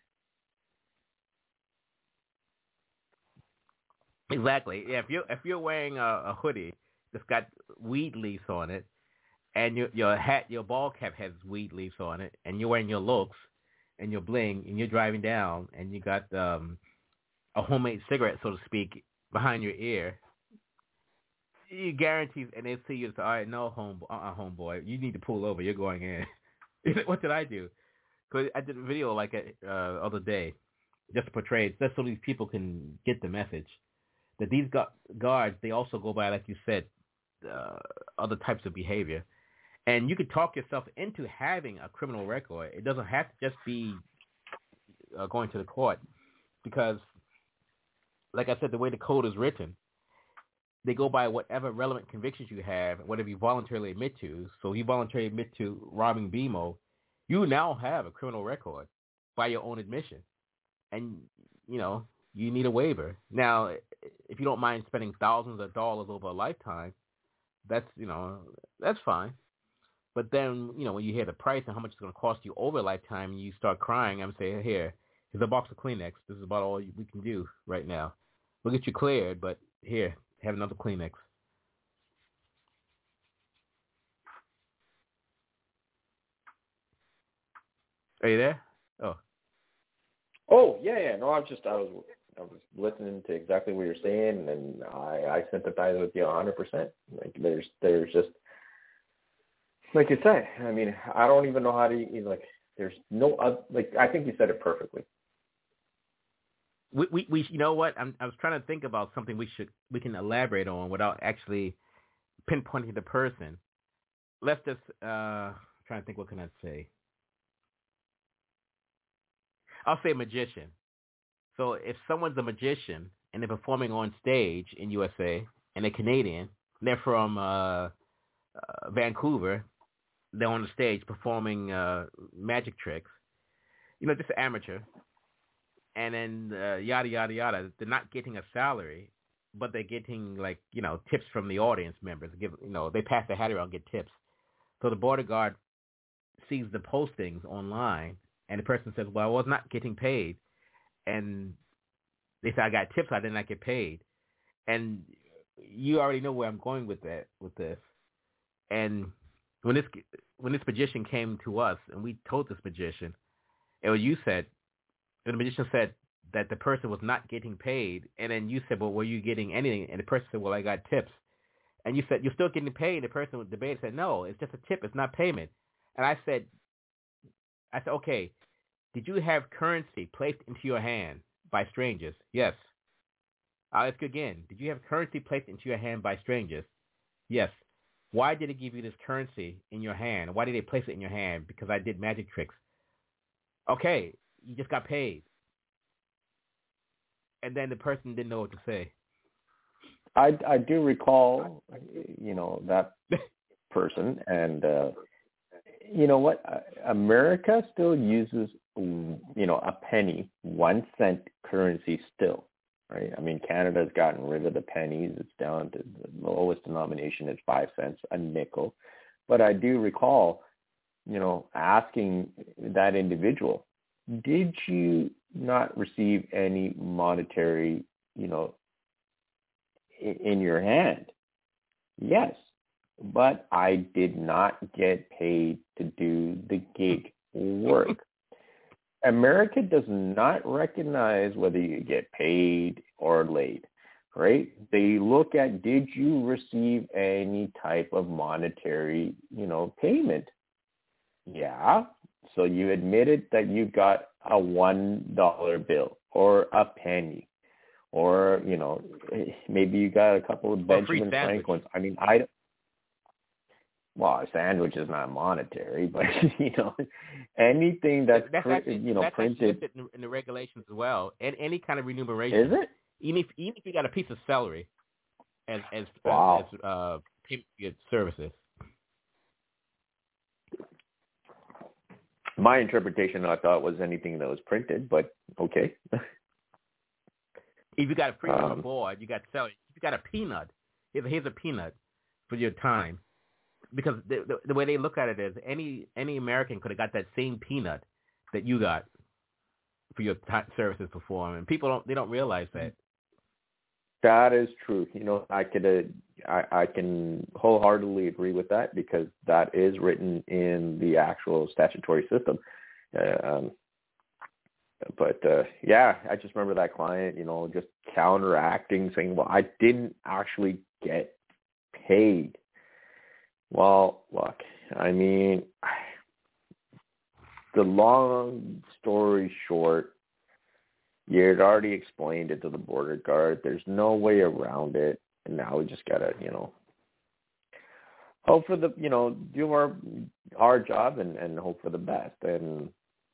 Speaker 5: Exactly. Yeah, if you're if you're wearing a, a hoodie that's got weed leaves on it, and your your hat, your ball cap has weed leaves on it, and you're wearing your looks and your bling, and you're driving down, and you got um, a homemade cigarette, so to speak, behind your ear, you guarantee, and they see you and say, all right, no, home, uh-uh, homeboy, you need to pull over. You're going in. What did I do? Because I did a video like uh, other day, just to portray it, just so these people can get the message that these gu- guards, they also go by, like you said, uh, other types of behavior. And you could talk yourself into having a criminal record. It doesn't have to just be uh, going to the court because, like I said, the way the code is written, they go by whatever relevant convictions you have, whatever you voluntarily admit to. So you voluntarily admit to robbing B M O, you now have a criminal record by your own admission. And, you know, you need a waiver. Now, if you don't mind spending thousands of dollars over a lifetime, that's, you know, that's fine. But then, you know, when you hear the price and how much it's going to cost you over a lifetime and you start crying, I'm saying, here, here's a box of Kleenex. This is about all we can do right now. We'll get you cleared, but here, have another Kleenex. Are you there? Oh.
Speaker 6: Oh, yeah, yeah. No, I was just, I was I was listening to exactly what you're saying, and I, I sympathize with you one hundred percent. Like, there's, there's just, like you said, I mean, I don't even know how to, like, there's no, uh, like, I think you said it perfectly.
Speaker 5: We, we, we, you know what? I'm, I was trying to think about something we should, we can elaborate on without actually pinpointing the person. Let's just, uh, trying to think, what can I say? I'll say magician. So if someone's a magician and they're performing on stage in U S A and they're Canadian, they're from uh, uh, Vancouver, they're on the stage performing uh, magic tricks, you know, just amateur, and then uh, yada, yada, yada, they're not getting a salary, but they're getting, like, you know, tips from the audience members. Give, you know, they pass their hat around and get tips. So the border guard sees the postings online, and the person says, well, I was not getting paid. And they say, I got tips, I did not get paid. And you already know where I'm going with that, with this. And when this when this magician came to us, and we told this magician, and what you said, and the magician said that the person was not getting paid, and then you said, well, were you getting anything? And the person said, well, I got tips. And you said, you're still getting paid. And the person with the debate said, no, it's just a tip, it's not payment. And I said, I said, okay, did you have currency placed into your hand by strangers? Yes. I'll ask you again. Did you have currency placed into your hand by strangers? Yes. Why did they give you this currency in your hand? Why did they place it in your hand? Because I did magic tricks. Okay, you just got paid. And then the person didn't know what to say.
Speaker 6: I, I do recall, you know, that person, and uh, you know what? America still uses, you know, a penny, one cent currency still, right? I mean, Canada's gotten rid of the pennies. It's down to the lowest denomination is five cents, a nickel. But I do recall, you know, asking that individual, did you not receive any monetary, you know, in, in your hand? Yes. But I did not get paid to do the gig work. America does not recognize whether you get paid or late, right? They look at, did you receive any type of monetary, you know, payment? Yeah. So you admitted that you got a one dollar bill or a penny, or, you know, maybe you got a couple of Benjamin Franklins. I mean, I Well, a sandwich is not monetary, but, you know, anything that's,
Speaker 5: that's
Speaker 6: print,
Speaker 5: actually,
Speaker 6: you know,
Speaker 5: that's
Speaker 6: printed.
Speaker 5: In, in the regulations as well, and any kind of remuneration.
Speaker 6: Is it?
Speaker 5: Even if, even if you got a piece of celery as as
Speaker 6: wow.
Speaker 5: as, as uh, payment for your services.
Speaker 6: My interpretation, I thought, was anything that was printed, but okay.
Speaker 5: If you got a free
Speaker 6: um,
Speaker 5: on the board, you got celery. If you got a peanut, here's a, here's a peanut for your time. Because the, the, the way they look at it is any any American could have got that same peanut that you got for your t- services performed, and people don't they don't realize that.
Speaker 6: That is true. You know, I could uh, I I can wholeheartedly agree with that, because that is written in the actual statutory system. Uh, um, but uh, yeah, I just remember that client, you know, just counteracting, saying, "Well, I didn't actually get paid." Well, look, I mean, the long story short, you had already explained it to the border guard. There's no way around it. And now we just got to, you know, hope for the, you know, do our our job and, and hope for the best. And,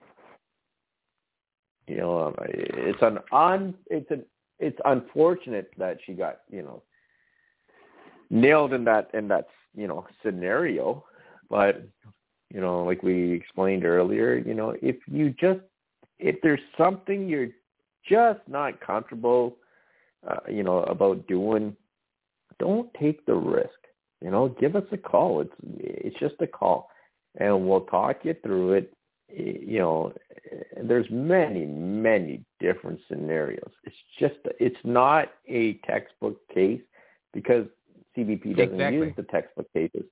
Speaker 6: you know, it's an un, it's an, it's unfortunate that she got, you know, nailed in that, in that, you know, scenario. But, you know, like we explained earlier, you know, if you just, if there's something you're just not comfortable, uh, you know, about doing, don't take the risk. You know, give us a call. It's it's just a call, and we'll talk you through it. You know, there's many, many different scenarios. It's just, it's not a textbook case, because C B P doesn't
Speaker 5: exactly.
Speaker 6: use the textbook cases.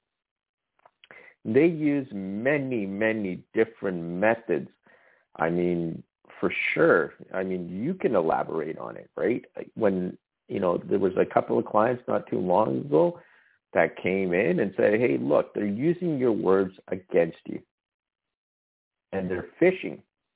Speaker 6: They use many, many different methods. I mean, for sure. I mean, you can elaborate on it, right? When, you know, there was a couple of clients not too long ago that came in and said, hey, look, they're using your words against you. And they're phishing.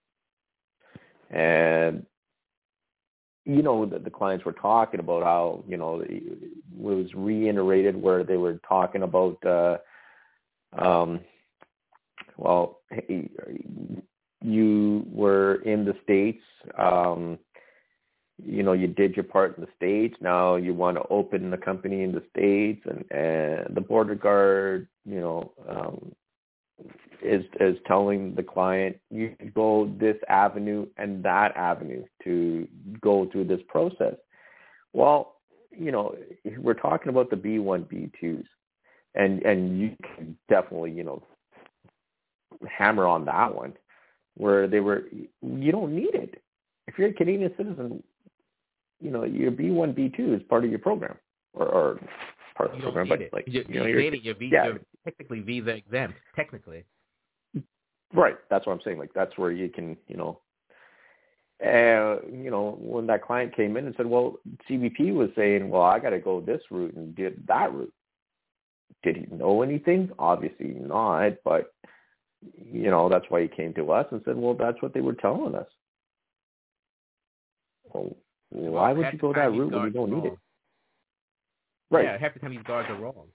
Speaker 6: And, you know, the, the clients were talking about how, you know, it was reiterated where they were talking about, uh, um, well, hey, you were in the States, um, you know, you did your part in the States. Now you want to open the company in the States, and, and the border guard, you know, um, is is telling the client, you go this avenue and that avenue to go through this process. Well, you know, we're talking about the B one, B twos, and and you can definitely, you know, hammer on that one, where they were, you don't need it. If you're a Canadian citizen, you know, your B one, B two is part of your program, or, or part of the program, but
Speaker 5: it.
Speaker 6: like,
Speaker 5: you,
Speaker 6: you know,
Speaker 5: you're,
Speaker 6: you're,
Speaker 5: you're, visa,
Speaker 6: yeah.
Speaker 5: you're technically visa exempt, technically.
Speaker 6: Right. That's what I'm saying. Like, that's where you can, you know, uh, you know, when that client came in and said, well, C B P was saying, well, I got to go this route and did that route. Did he know anything? Obviously not, but, you know, that's why he came to us and said, well, that's what they were telling us. Well, why would you go that route when you don't need it? Right.
Speaker 5: Yeah, half the time these guards are wrong.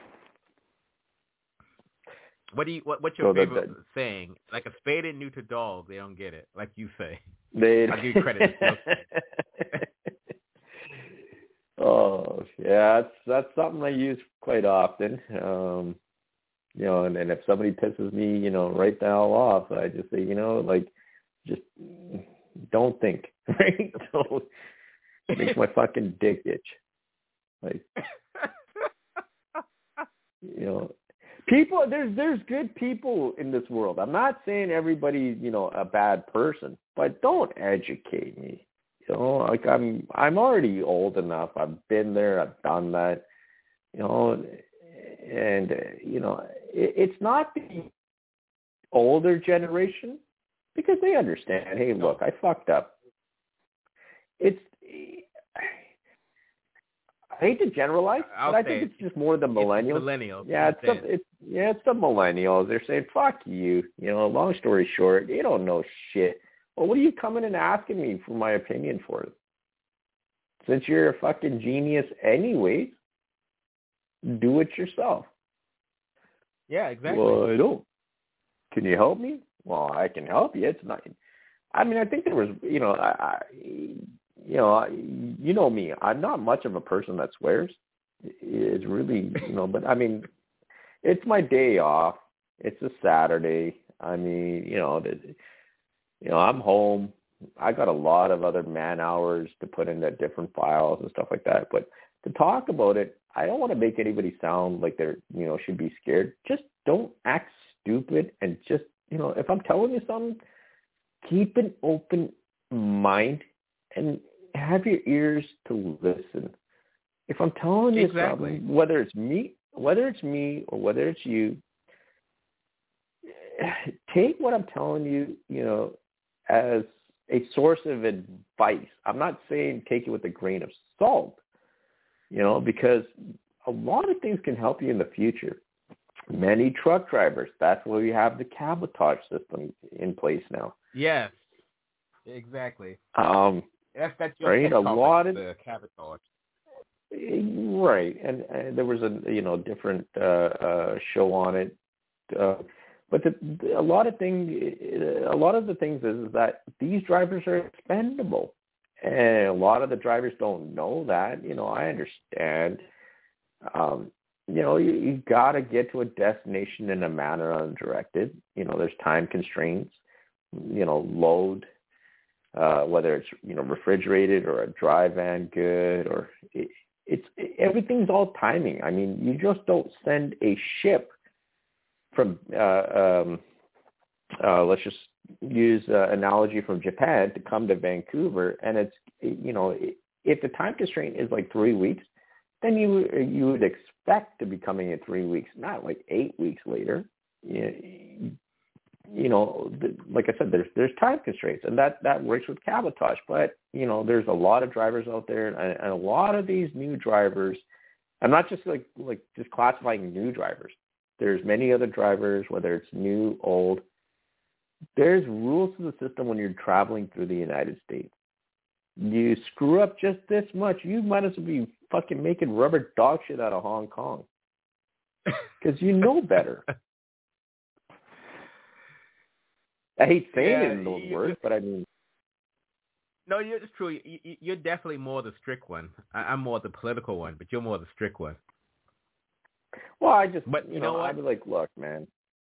Speaker 5: What do you? What, what's your
Speaker 6: so
Speaker 5: favorite
Speaker 6: the, the,
Speaker 5: saying? Like a spayed and neutered dog, they don't get it. Like you say.
Speaker 6: They.
Speaker 5: I'll give you credit.
Speaker 6: Oh yeah, that's that's something I use quite often. Um, you know, and, and if somebody pisses me, you know, right the hell off, I just say, you know, like, just don't think, right? So it makes my fucking dick itch. Like, you know, people, there's there's good people in this world. I'm not saying everybody's, you know, a bad person, but don't educate me. You know, like I'm I'm already old enough. I've been there. I've done that. You know, and uh, you know, it, it's not the older generation, because they understand. Hey, look, I fucked up. It's I hate to generalize,
Speaker 5: I'll
Speaker 6: but I think
Speaker 5: it.
Speaker 6: it's just more the millennials.
Speaker 5: It's millennials.
Speaker 6: Yeah, it's the, it's yeah, it's the millennials. They're saying, "Fuck you." You know, long story short, you don't know shit. Well, what are you coming and asking me for my opinion for? Since you're a fucking genius anyway, do it yourself.
Speaker 5: Yeah, exactly.
Speaker 6: Well, I don't. Can you help me? Well, I can help you. It's not. I mean, I think there was, you know, I, I you know, you know me. I'm not much of a person that swears. It's really, you know, but I mean, it's my day off. It's a Saturday. I mean, you know, the, you know, I'm home. I got a lot of other man hours to put into different files and stuff like that. But to talk about it, I don't want to make anybody sound like they're, you know, should be scared. Just don't act stupid, and just, you know, if I'm telling you something, keep an open mind and have your ears to listen. If I'm telling you
Speaker 5: exactly.
Speaker 6: something, whether it's me, whether it's me or whether it's you, take what I'm telling you, you know, as a source of advice. I'm not saying take it with a grain of salt, you know, because a lot of things can help you in the future. Many truck drivers, that's why we have the cabotage system in place now.
Speaker 5: Yes, exactly.
Speaker 6: Um,
Speaker 5: that's that's your
Speaker 6: right. A
Speaker 5: topic,
Speaker 6: lot of
Speaker 5: the cabotage.
Speaker 6: Right, and, and there was a you know different uh, uh, show on it, uh, but the, the, a lot of things, a lot of the things is, is that these drivers are expendable, and a lot of the drivers don't know that. You know, I understand. Um, you know, you, you got to get to a destination in a manner undirected. You know, there's time constraints. You know, load, uh, whether it's you know refrigerated or a dry van good, or it, it's it, everything's all timing. I mean, you just don't send a ship from. Uh, um, uh, let's just use uh, analogy from Japan to come to Vancouver, and it's you know if the time constraint is like three weeks. Then you you would expect to be coming in three weeks, not like eight weeks later. You, you know, the, like I said, there's there's time constraints, and that, that works with cabotage. But, you know, there's a lot of drivers out there, and, and a lot of these new drivers, I'm not just like like just classifying new drivers. There's many other drivers, whether it's new, old. There's rules to the system when you're traveling through the United States. You screw up just this much, you might as well be fucking making rubber dog shit out of Hong Kong. Because you know better. I hate saying
Speaker 5: yeah,
Speaker 6: it in those
Speaker 5: you,
Speaker 6: words, but I mean...
Speaker 5: No, you're, it's true. You, you, you're definitely more the strict one. I, I'm more the political one, but you're more the strict one.
Speaker 6: Well, I just,
Speaker 5: but
Speaker 6: you,
Speaker 5: you
Speaker 6: know,
Speaker 5: know what?
Speaker 6: I'd be like, look, man.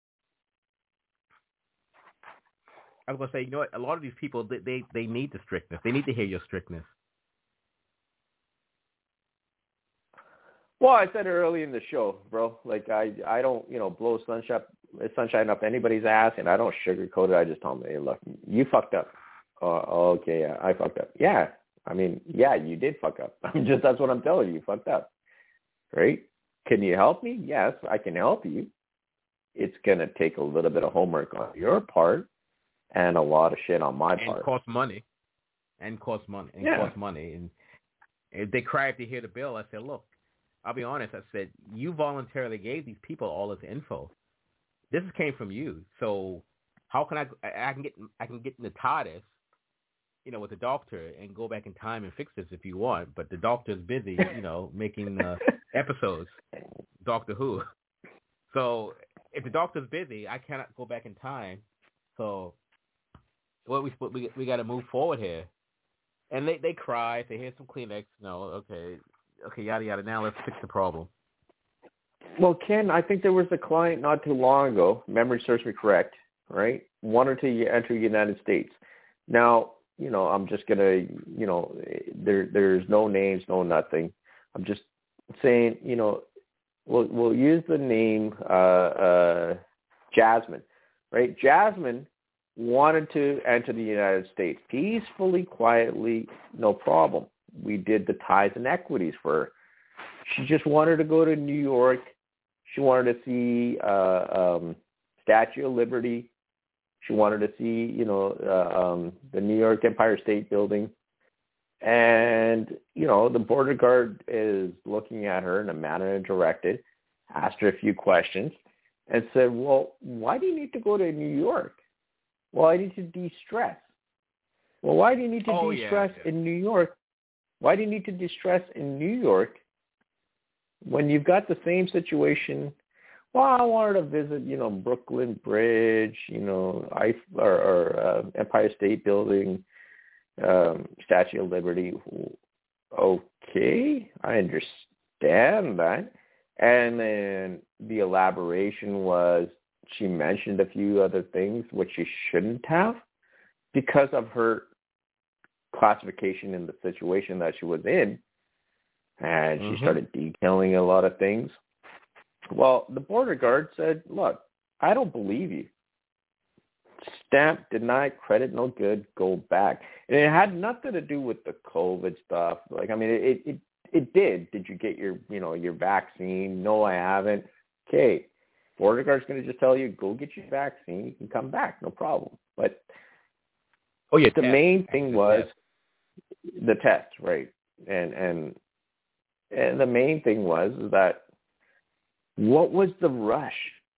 Speaker 5: I was going to say, you know what? A lot of these people, they, they, they need the strictness. They need to hear your strictness.
Speaker 6: Well, I said it early in the show, bro. Like, I I don't, you know, blow sunshine, sunshine up anybody's ass, and I don't sugarcoat it. I just tell them, hey, look, you fucked up. Uh, okay, yeah, I fucked up. Yeah, I mean, yeah, you did fuck up. I'm just, that's what I'm telling you. You fucked up. Right? Can you help me? Yes, I can help you. It's going to take a little bit of homework on your part and a lot of shit on my
Speaker 5: and
Speaker 6: part.
Speaker 5: And cost money. And cost money. And
Speaker 6: yeah.
Speaker 5: cost money. And if they cry if they hear the bill, I said, look, I'll be honest. I said, you voluntarily gave these people all this info. This came from you. So how can I, I can get, I can get in the TARDIS, you know, with the doctor and go back in time and fix this if you want. But the doctor's busy, you know, making uh, episodes, Doctor Who. So if the doctor's busy, I cannot go back in time. So what we we we got to move forward here. And they they cry. They hear some Kleenex. No, okay, okay, yada yada. Now let's fix the problem.
Speaker 6: Well, Ken, I think there was a client not too long ago. Memory serves me correct, right? Wanted to enter the United States. Now, you know, I'm just gonna, you know, there there's no names, no nothing. I'm just saying, you know, we'll we'll use the name uh, uh, Jasmine, right? Jasmine wanted to enter the United States peacefully, quietly, no problem. We did the ties and equities for her. She just wanted to go to New York. She wanted to see uh, um, Statue of Liberty. She wanted to see, you know, uh, um, the New York Empire State Building. And, you know, the border guard is looking at her in a manner and directed, asked her a few questions, and said, well, why do you need to go to New York? Well, I need to de-stress. Well, why do you need to
Speaker 5: oh,
Speaker 6: de-stress
Speaker 5: yeah, yeah.
Speaker 6: in New York? Why do you need to de-stress in New York when you've got the same situation? Well, I wanted to visit, you know, Brooklyn Bridge, you know, I or, or uh, Empire State Building, um, Statue of Liberty. Okay, I understand that. And then the elaboration was she mentioned a few other things which she shouldn't have because of her classification in the situation that she was in. And she
Speaker 5: mm-hmm.
Speaker 6: started detailing a lot of things. Well, the border guard said, look, I don't believe you. Stamp, denied, credit, no good, go back. And it had nothing to do with the COVID stuff. Like, I mean, it, it, it did. Did you get your, you know, your vaccine? No, I haven't. Okay. Border guard's going to just tell you, go get your vaccine. You can come back. No problem. But
Speaker 5: oh, yeah,
Speaker 6: the
Speaker 5: test.
Speaker 6: main thing was
Speaker 5: test.
Speaker 6: the test, right? And, and, and the main thing was that what was the rush?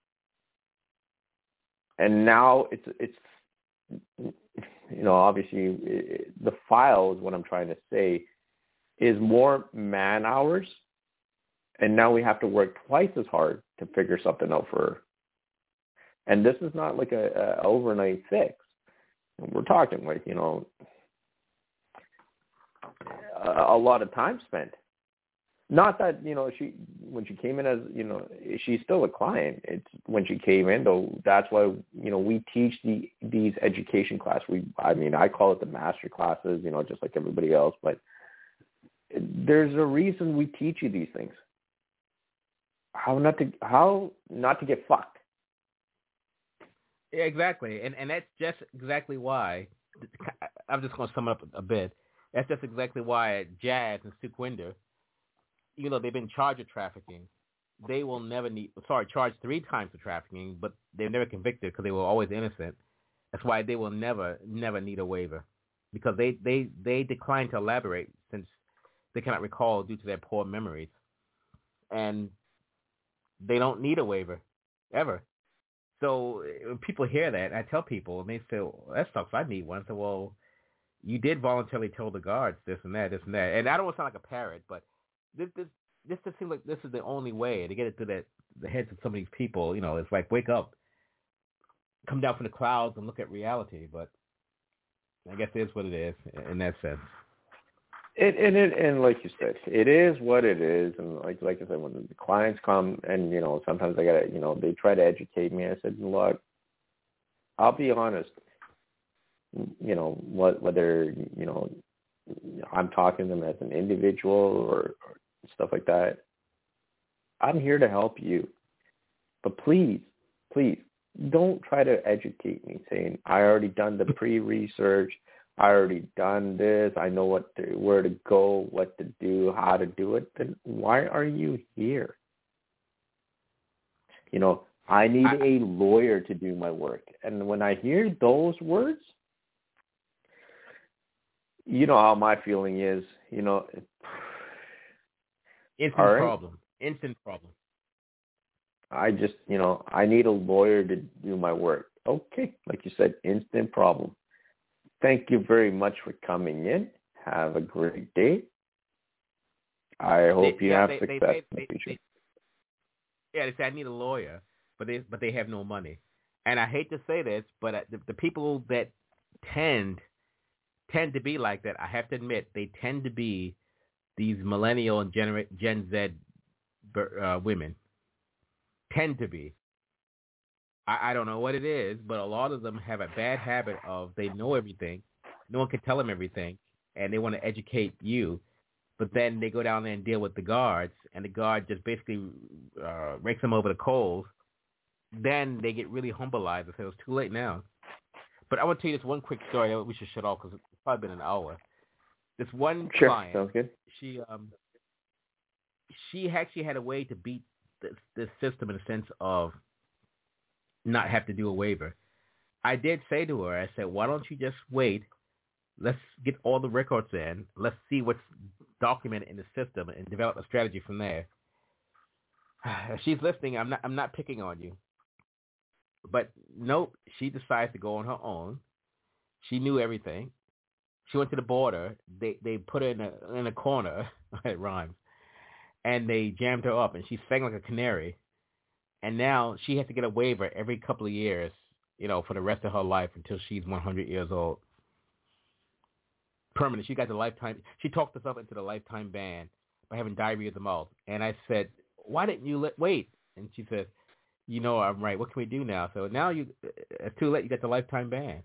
Speaker 6: And now it's, it's, you know, obviously it, the file is what I'm trying to say is more man hours. And now we have to work twice as hard to figure something out for her. And this is not like a, a overnight fix. We're talking like, you know, a, a lot of time spent. Not that, you know, she, when she came in as, you know, she's still a client. It's when she came in, though, that's why, you know, we teach the, these education classes. We, I mean, I call it the master classes, you know, just like everybody else, but there's a reason we teach you these things. How not to, how not to get fucked.
Speaker 5: Yeah, exactly. And, and that's just exactly why, I'm just going to sum it up a bit. That's just exactly why Jazz and Sukhwinder, you know, they've been charged of trafficking. they will never need, sorry, charged three times for trafficking, but they're never convicted because they were always innocent. That's why they will never, never need a waiver because they, they, they decline to elaborate since they cannot recall due to their poor memories. And they don't need a waiver, ever. So when people hear that, I tell people, and they say, well, that sucks, I need one. I say, well, you did voluntarily tell the guards this and that, this and that. And I don't want to sound like a parrot, but this, this, this just seems like this is the only way to get it to that, the heads of some of these people. You know, it's like, wake up, come down from the clouds and look at reality. But I guess it is what it is in that sense.
Speaker 6: It, and it and like you said, it is what it is. And like like I said, when the clients come and you know sometimes I gotta you know they try to educate me. I said, look, I'll be honest. You know what whether you know I'm talking to them as an individual or, or stuff like that. I'm here to help you, but please, please don't try to educate me saying I already done the pre-research. I already done this. I know what to, where to go, what to do, how to do it. Then why are you here? You know, I need I, a lawyer to do my work. And when I hear those words, you know how my feeling is. You know,
Speaker 5: instant
Speaker 6: right?
Speaker 5: problem. Instant problem.
Speaker 6: I just, you know, I need a lawyer to do my work. Okay, like you said, instant problem. Thank you very much for coming in. Have a great day. I hope
Speaker 5: they,
Speaker 6: you
Speaker 5: yeah,
Speaker 6: have
Speaker 5: they,
Speaker 6: success
Speaker 5: they, they,
Speaker 6: in the future.
Speaker 5: They, yeah, they say I need a lawyer, but they but they have no money. And I hate to say this, but the, the people that tend tend to be like that, I have to admit, they tend to be these millennial and Gen, Gen Z uh, women. Tend to be. I, I don't know what it is, but a lot of them have a bad habit of they know everything. No one can tell them everything, and they want to educate you. But then they go down there and deal with the guards, and the guard just basically uh, rakes them over the coals. Then they get really humbleized and say, it's too late now. But I want to tell you this one quick story. We should shut off because it's probably been an hour. This one
Speaker 6: sure,
Speaker 5: client,
Speaker 6: sounds good.
Speaker 5: she um, she actually had a way to beat this, this system in the sense of not have to do a waiver. I did say to her, I said, why don't you just wait? Let's get all the records in. Let's see what's documented in the system and develop a strategy from there. If she's listening, I'm not I'm not picking on you. But nope, she decides to go on her own. She knew everything. She went to the border. They they put her in a in a corner. It rhymes. And they jammed her up, and she sang like a canary. And now she has to get a waiver every couple of years, you know, for the rest of her life until she's one hundred years old. Permanent. She got the lifetime. She talked herself into the lifetime ban by having diarrhea of the mouth. And I said, why didn't you let wait? And she said, you know, I'm right. What can we do now? So now you, it's too late. You got the lifetime ban.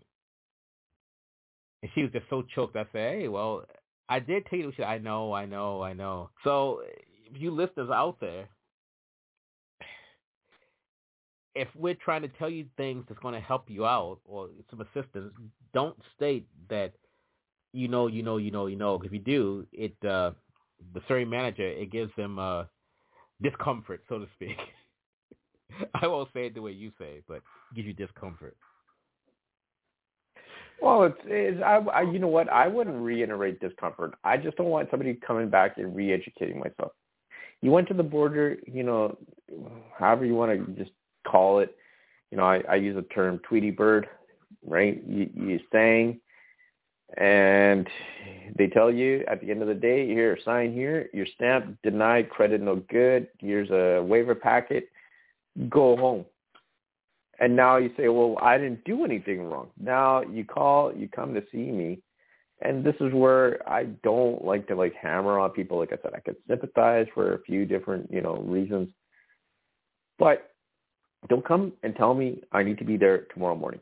Speaker 5: And she was just so choked. I said, hey, well, I did tell you. She said, I know, I know, I know. So if you listeners out there, if we're trying to tell you things that's going to help you out or some assistance, don't state that you know, you know, you know, you know. If you do, it uh, the Surrey manager, it gives them uh, discomfort, so to speak. I won't say it the way you say it, but it gives you discomfort.
Speaker 6: Well, it's, it's I, I, you know what? I wouldn't reiterate discomfort. I just don't want somebody coming back and re-educating myself. You went to the border, you know, however you want to just call it. You know, I, I use the term Tweety Bird, right? You, you sang, and they tell you at the end of the day, here, sign here, your stamp denied, credit no good, here's a waiver packet, go home. And now you say, well, I didn't do anything wrong. Now you call, you come to see me, and this is where I don't like to like hammer on people. Like I said, I could sympathize for a few different, you know, reasons, but don't come and tell me I need to be there tomorrow morning.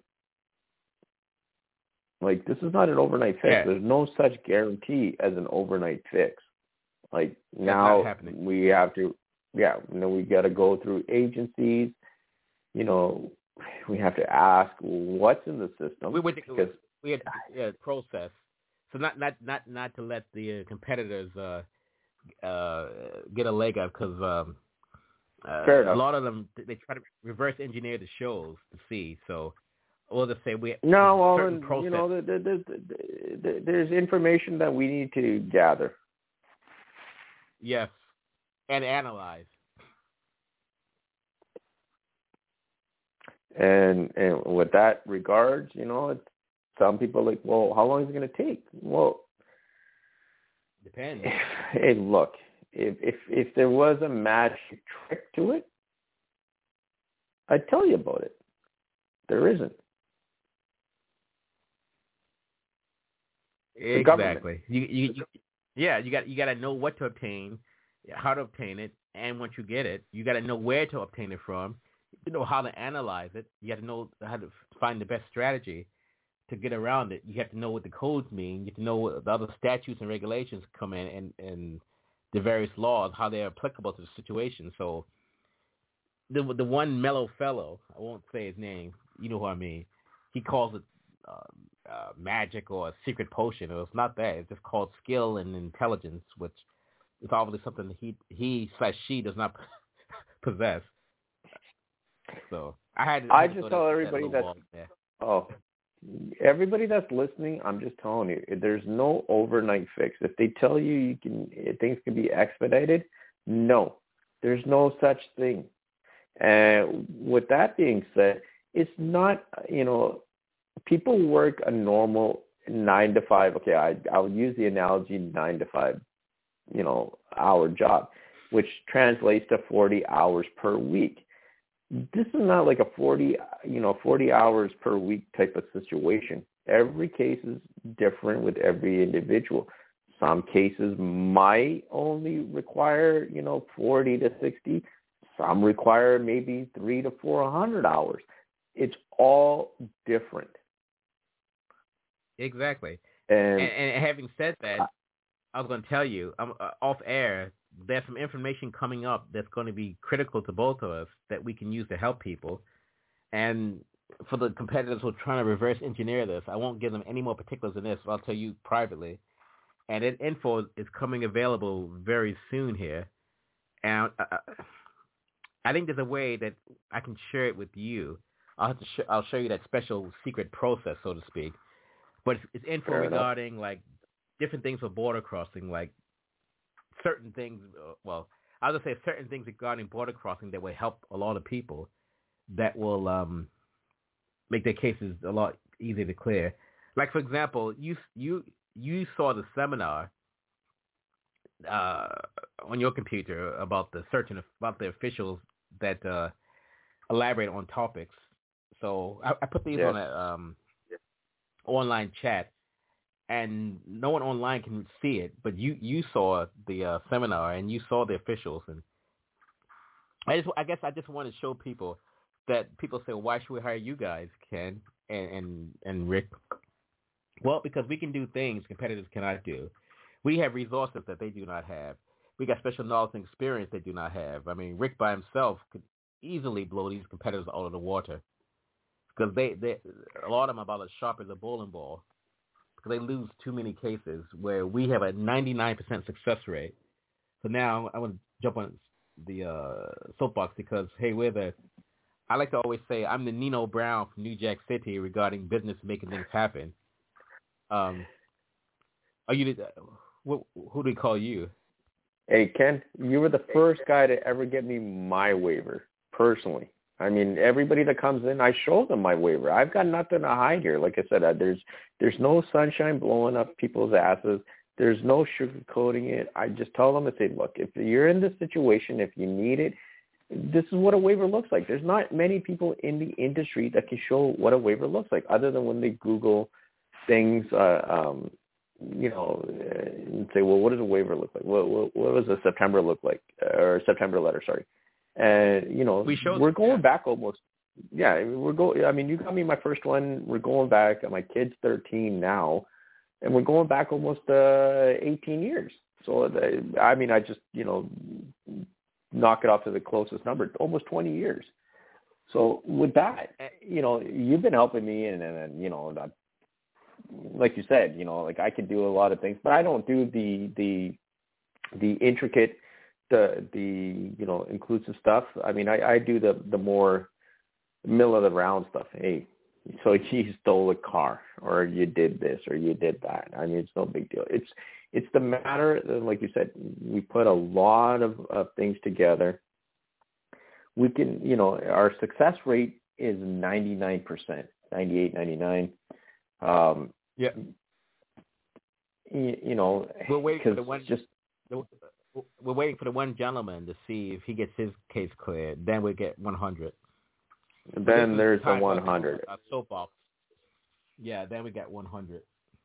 Speaker 6: Like, this is not an overnight fix. Yeah. There's no such guarantee as an overnight fix. Like,
Speaker 5: That's
Speaker 6: now we have to, yeah, you know, we got to go through agencies. You know, we have to ask what's in the system.
Speaker 5: We, we,
Speaker 6: because,
Speaker 5: we had yeah, process. So not not not not to let the uh, competitors uh, uh, get a leg up because um, uh, a lot of them, they try to reverse engineer the shows to see. So we'll just say we
Speaker 6: no, well,
Speaker 5: certain
Speaker 6: and,
Speaker 5: process.
Speaker 6: you know, the, the, the, the, the, there's information that we need to gather.
Speaker 5: Yes, and analyze.
Speaker 6: And and with that regards, you know, it's, some people are like, well, how long is it going to take? Well,
Speaker 5: depends.
Speaker 6: Hey, look, if if if there was a magic trick to it, I'd tell you about it. There isn't.
Speaker 5: Exactly. You, you, you, yeah, you got you got to know what to obtain, how to obtain it, and once you get it, you got to know where to obtain it from. You know how to analyze it. You have to know how to find the best strategy to get around it. You have to know what the codes mean. You have to know what the other statutes and regulations come in and, and the various laws, how they're applicable to the situation. So the the one mellow fellow, I won't say his name, you know who I mean, he calls it uh, uh, magic or a secret potion. It's not that. It's just called skill and intelligence, which is obviously something that he, he slash she does not possess. So I had. To, I,
Speaker 6: I
Speaker 5: had to
Speaker 6: just
Speaker 5: tell
Speaker 6: that, everybody that.
Speaker 5: that
Speaker 6: Oh, everybody that's listening, I'm just telling you, there's no overnight fix. If they tell you you can, things can be expedited, no, there's no such thing. And with that being said, it's not. You know, people work a normal nine to five. Okay, I I'll use the analogy nine to five. You know, hour job, which translates to forty hours per week. This is not like a forty, you know, forty hours per week type of situation. Every case is different with every individual. Some cases might only require, you know, forty to sixty. Some require maybe three to four hundred hours. It's all different.
Speaker 5: Exactly.
Speaker 6: And,
Speaker 5: and, and having said that, uh, I was going to tell you, I'm uh, off air. There's some information coming up that's going to be critical to both of us that we can use to help people. And for the competitors who are trying to reverse engineer this, I won't give them any more particulars than this. I'll tell you privately. And that info is coming available very soon here. And uh, I think there's a way that I can share it with you. I'll have to sh- I'll show you that special secret process, so to speak. But it's, it's info
Speaker 6: Fair
Speaker 5: regarding
Speaker 6: enough.
Speaker 5: like different things for border crossing, like certain things, uh, well, I'll just say certain things regarding border crossing that will help a lot of people, that will um, make their cases a lot easier to clear. Like, for example, you you you saw the seminar uh, on your computer about the searching about the officials that uh, elaborate on topics. So I, I put these
Speaker 6: yes.
Speaker 5: on a um, online chat. And no one online can see it, but you, you saw the uh, seminar and you saw the officials, and I just I guess I just want to show people that people say, well, why should we hire you guys, Ken and, and and Rick? Well, because we can do things competitors cannot do. We have resources that they do not have. We got special knowledge and experience they do not have. I mean, Rick by himself could easily blow these competitors out of the water because they, they a lot of them are about as sharp as a bowling ball. They lose too many cases where we have a ninety-nine percent success rate. So now I want to jump on the uh, soapbox because, hey, we're the, I like to always say I'm the Nino Brown from New Jack City regarding business making things happen. Um, are you, the, who, who do we call you?
Speaker 6: Hey, Ken, you were the first guy to ever get me my waiver, personally. I mean, everybody that comes in, I show them my waiver. I've got nothing to hide here. Like I said, uh, there's there's no sunshine blowing up people's asses. There's no sugarcoating it. I just tell them, I say, look, if you're in this situation, if you need it, this is what a waiver looks like. There's not many people in the industry that can show what a waiver looks like, other than when they Google things, uh, um, you know, and say, well, what does a waiver look like? What, what, what does a September look like? Or a September letter, sorry. And, you know,
Speaker 5: we
Speaker 6: we're going back almost. Yeah, we're going. I mean, you got me my first one. We're going back. My kid's thirteen now, and we're going back almost uh, eighteen years. So, the, I mean, I just, you know, knock it off to the closest number, almost twenty years. So with that, you know, you've been helping me, and, and, and you know, that, like you said, you know, like I can do a lot of things, but I don't do the the the intricate the the you know inclusive stuff. I mean, I, I do the the more middle of the round stuff. Hey, so you stole a car, or you did this, or you did that. I mean, it's no big deal. It's it's the matter, like you said, we put a lot of, of things together. We can, you know, our success rate is ninety-nine percent, ninety-eight, ninety-nine. Um,
Speaker 5: yeah.
Speaker 6: You, you know,
Speaker 5: we're waiting for the one.
Speaker 6: Just
Speaker 5: the, we're waiting for the one gentleman to see if he gets his case cleared. Then we get one hundred.
Speaker 6: Then there's the one hundred.
Speaker 5: A soapbox. Yeah, then we get one hundred.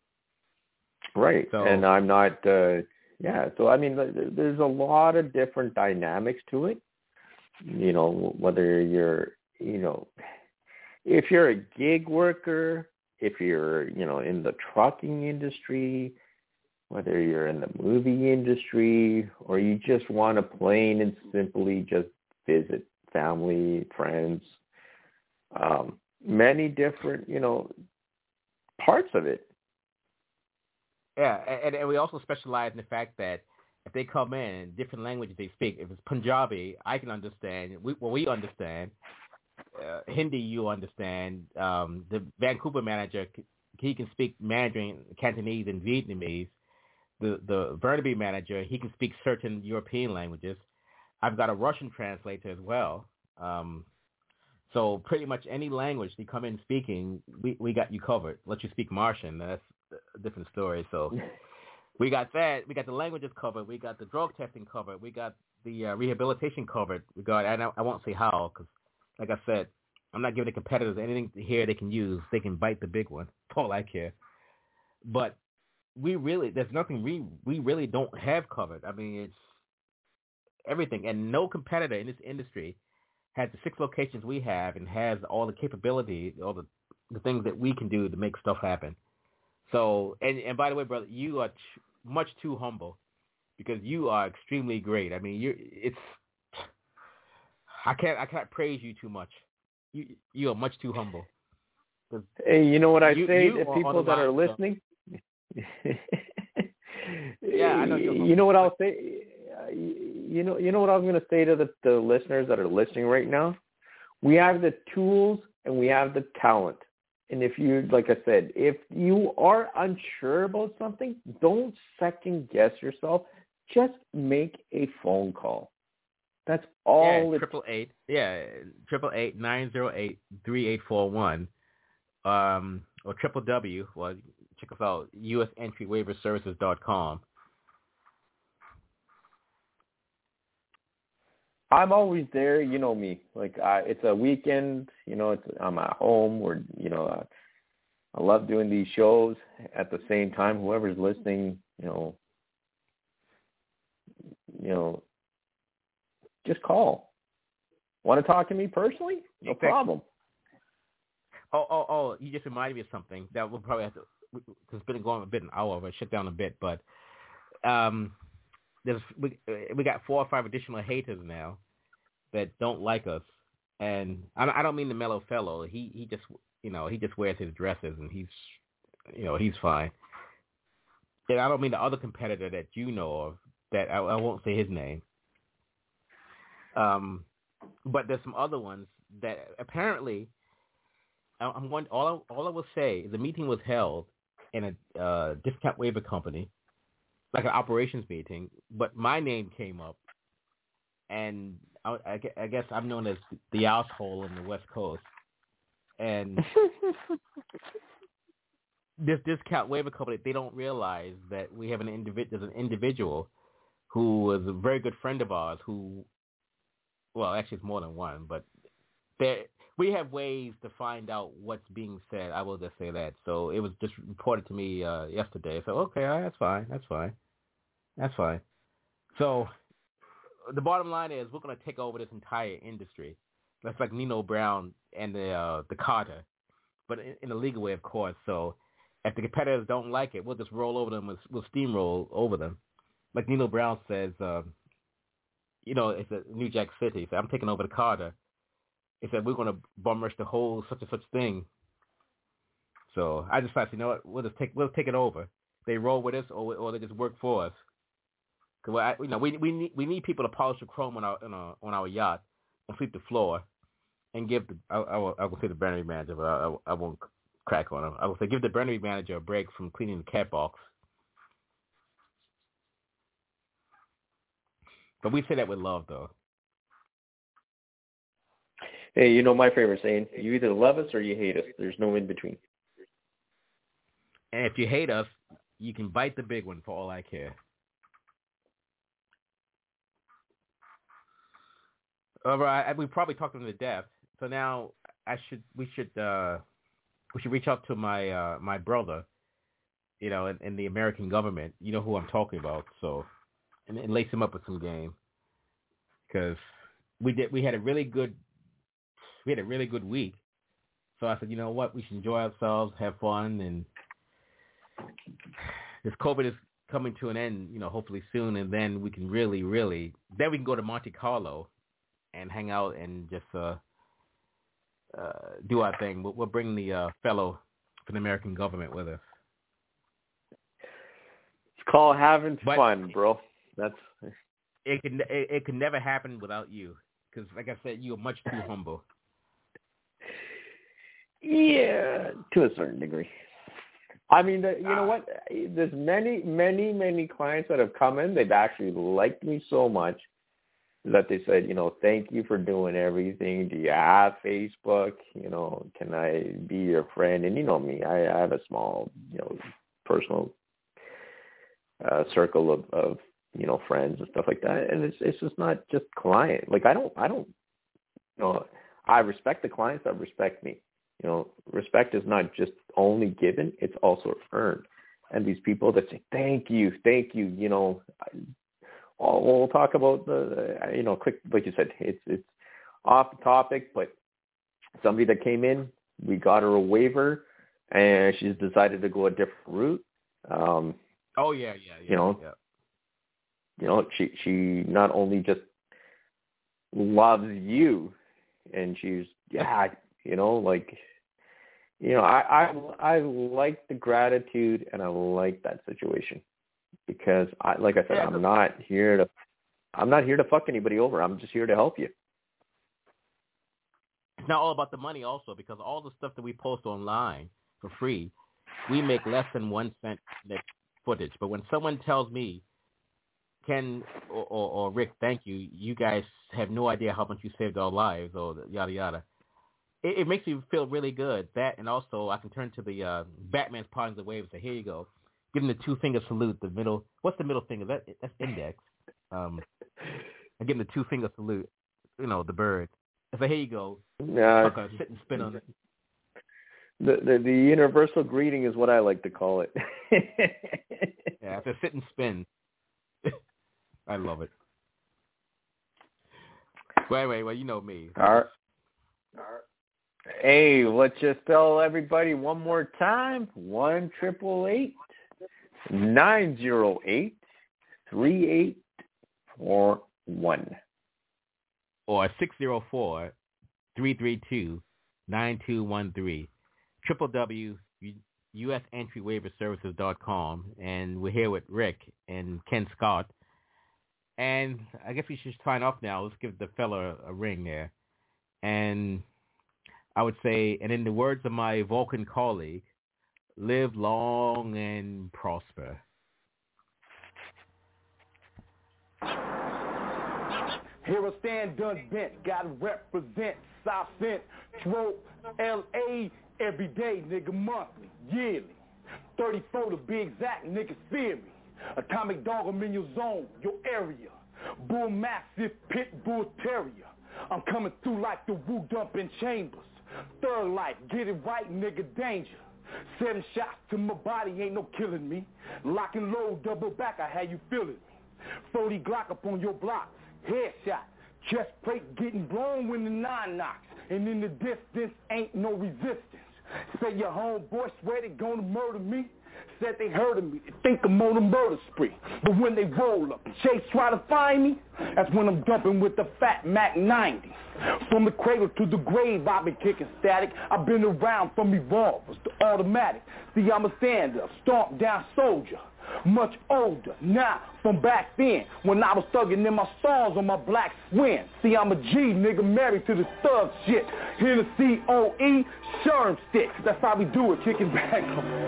Speaker 6: Right,
Speaker 5: so,
Speaker 6: and I'm not. Uh, yeah, so I mean, there's a lot of different dynamics to it. You know, whether you're, you know, if you're a gig worker, if you're, you know, in the trucking industry, whether you're in the movie industry, or you just want to plain and simply just visit family, friends, um, many different, you know, parts of it.
Speaker 5: Yeah, and, and we also specialize in the fact that if they come in, different languages they speak. If it's Punjabi, I can understand. We, well, we understand. Uh, Hindi, you understand. Um, the Vancouver manager, he can speak Mandarin, Cantonese, and Vietnamese. The the Burnaby manager, he can speak certain European languages. I've got a Russian translator as well. Um, so pretty much any language they come in speaking, we, we got you covered. Let you speak Martian, that's a different story. So we got that. We got the languages covered. We got the drug testing covered. We got the uh, rehabilitation covered. We got, and I, I won't say how, because like I said, I'm not giving the competitors anything here they can use. They can bite the big one. That's all I care. But we really, there's nothing we we really don't have covered. I mean, it's everything. And no competitor in this industry has the six locations we have and has all the capability, all the, the things that we can do to make stuff happen. So, and, and by the way, brother, you are t- much too humble because you are extremely great. I mean, you it's I can't I can't praise you too much. You you are much too humble.
Speaker 6: Hey, you know what I
Speaker 5: you,
Speaker 6: say
Speaker 5: you
Speaker 6: to people that are listening?
Speaker 5: Yeah, I know you're
Speaker 6: you know what I'll say. You know, you know what I was going to say to the, the listeners that are listening right now. We have the tools and we have the talent. And if you, like I said, if you are unsure about something, don't second guess yourself. Just make a phone call. That's all.
Speaker 5: Yeah, triple eight. Yeah, triple eight nine zero eight three eight four one. Um, or triple W. Well, check us out. U S Entry Waiver Services dot com.
Speaker 6: I'm always there. You know me. Like uh, it's a weekend. You know, it's I'm at home. Or you know, uh, I love doing these shows. At the same time, whoever's listening, you know, you know, just call. Want to talk to me personally? No
Speaker 5: exactly.
Speaker 6: problem.
Speaker 5: Oh, oh, oh! You just reminded me of something that we'll probably have to. Because it's been going a bit an hour. But shut down a bit, but um. There's we we got four or five additional haters now that don't like us, and I, I don't mean the mellow fellow. He he just you know he just wears his dresses and he's you know he's fine. And I don't mean the other competitor that you know of that I, I won't say his name. Um, but there's some other ones that apparently I'm going. All I, all I will say is the meeting was held in a uh, discount waiver company. Like an operations meeting, but my name came up, and I, I, I guess I'm known as the asshole in the West Coast. And this discount waiver company, they don't realize that we have an individual, there's an individual who was a very good friend of ours who, well, actually it's more than one, but there we have ways to find out what's being said. I will just say that. So it was just reported to me uh, yesterday. So, okay, all right, that's fine. That's fine. That's fine. So the bottom line is we're going to take over this entire industry. That's like Nino Brown and the uh, the Carter, but in, in a legal way, of course. So if the competitors don't like it, we'll just roll over them. We'll, we'll steamroll over them. Like Nino Brown says, um, you know, it's a New Jack City. He said, I'm taking over the Carter. He said, we're going to bum rush the whole such and such thing. So I decided, you know what, we'll just take we'll take it over. They roll with us, or or they just work for us. Cause I, you know, we we need we need people to polish the chrome on our on our, on our yacht and sweep the floor, and give the I, I will I will say the burnery manager, but I, I, I won't crack on him. I will say give the burnery manager a break from cleaning the cat box. But we say that with love, though.
Speaker 6: Hey, you know my favorite saying: you either love us or you hate us. There's no in between.
Speaker 5: And if you hate us, you can bite the big one for all I care. All right, we probably talked them to death. So now I should, we should, uh, we should reach out to my uh, my brother, you know, in, in the American government. You know who I'm talking about. So, and, and lace him up with some game, because we did, we had a really good, we had a really good week. So I said, you know what, we should enjoy ourselves, have fun, and this COVID is coming to an end, you know, hopefully soon, and then we can really, really, then we can go to Monte Carlo and hang out and just uh, uh, do our thing. We'll, we'll bring the uh, fellow from the American government with us.
Speaker 6: It's called having
Speaker 5: but
Speaker 6: fun, bro. That's
Speaker 5: it. Can it, it can never happen without you, because, like I said, you are much too humble.
Speaker 6: Yeah, to a certain degree. I mean, the, you know what? There's many, many, many clients that have come in. They've actually liked me so much that they said, you know, thank you for doing everything. Do you have Facebook? You know, can I be your friend? And you know me, I, I have a small, you know, personal uh, circle of, of, you know, friends and stuff like that. And it's it's just not just client. Like I don't, I don't, you know, I respect the clients that respect me. You know, respect is not just only given; it's also earned. And these people that say, "Thank you, thank you," you know, I'll, we'll talk about the, you know, quick, like you said, it's it's off the topic, but somebody that came in, we got her a waiver, and she's decided to go a different route. Um,
Speaker 5: oh yeah, yeah, yeah.
Speaker 6: You know,
Speaker 5: yeah.
Speaker 6: you know, she she not only just loves you, and she's yeah, you know, like. You know, I, I I like the gratitude, and I like that situation because, I, like I said, I'm not here to I'm not here to fuck anybody over. I'm just here to help you.
Speaker 5: It's not all about the money, also, because all the stuff that we post online for free, we make less than one cent net footage. But when someone tells me, Ken or, or, or Rick, thank you, you guys have no idea how much you saved our lives, or yada yada. It, it makes me feel really good. That, and also I can turn to the uh, Batman's Pawns the Waves and say, here you go. Give him the two-finger salute, the middle. What's the middle finger? That, that's index. Um, I give him the two-finger salute, you know, the bird. I say, here you go.
Speaker 6: Yeah.
Speaker 5: Fuck, sit and spin on it.
Speaker 6: The, the the universal greeting is what I like to call it.
Speaker 5: Yeah, I say sit and spin. I love it. Well, anyway, well, you know me.
Speaker 6: All right. All right. Hey, let's just tell everybody one more time. One triple eight nine zero eight three eight four one.
Speaker 5: Or six zero four three three two nine two one three. Triple W U S Entry Waiver Services dot com, and we're here with Rick and Ken Scott. And I guess we should sign off now. Let's give the fella a ring there. And I would say, and in the words of my Vulcan colleague, live long and prosper.
Speaker 10: Here I stand, done bent, gotta represent South Central L A every day, nigga, monthly, yearly. thirty-four to be exact, niggas fear me. Atomic dog, I'm in your zone, your area. Bull massive, pit bull terrier. I'm coming through like the Wu dumping chambers. Third life, get it right, nigga, danger. Seven shots to my body, ain't no killing me. Lock and load, double back, I had you feeling me. forty Glock up on your block, headshot. Chest plate getting blown when the nine knocks. And in the distance, ain't no resistance. Say your homeboy swear they gonna murder me. Said they heard of me, they think I'm on a murder spree. But when they roll up and Chase try to find me, that's when I'm dumping with the fat Mac ninety. From the cradle to the grave, I've been kicking static. I've been around from revolvers to automatic. See, I'm a stand-up, stomp down soldier. much older. Now, from back then, when I was thugging in my stars on my black swing. See, I'm a G, nigga, married to the thug shit. Hennessy, O E, Sherm sticks. That's how we do it, kicking back.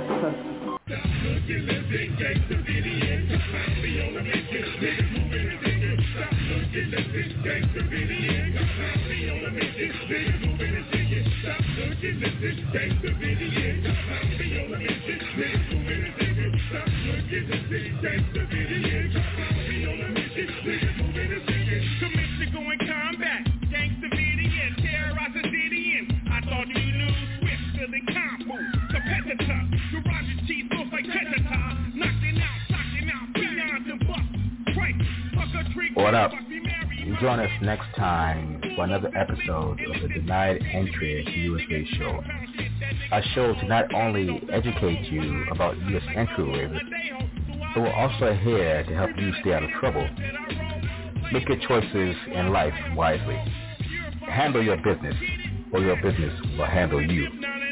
Speaker 12: Commission going combat, gangsta Vidian, terrorize a Didian. I thought you knew, Swift filling combo, competitor. Garage cheese looks like Tetata, knocking out, knocking out, beyond the bus. Right, fuck a trick.
Speaker 2: What up? Join us next time for another episode of the Denied Entry U S A show. Our show to not only educate you about U S entry waivers, but we're also here to help you stay out of trouble. Make your choices in life wisely. Handle your business, or your business will handle you.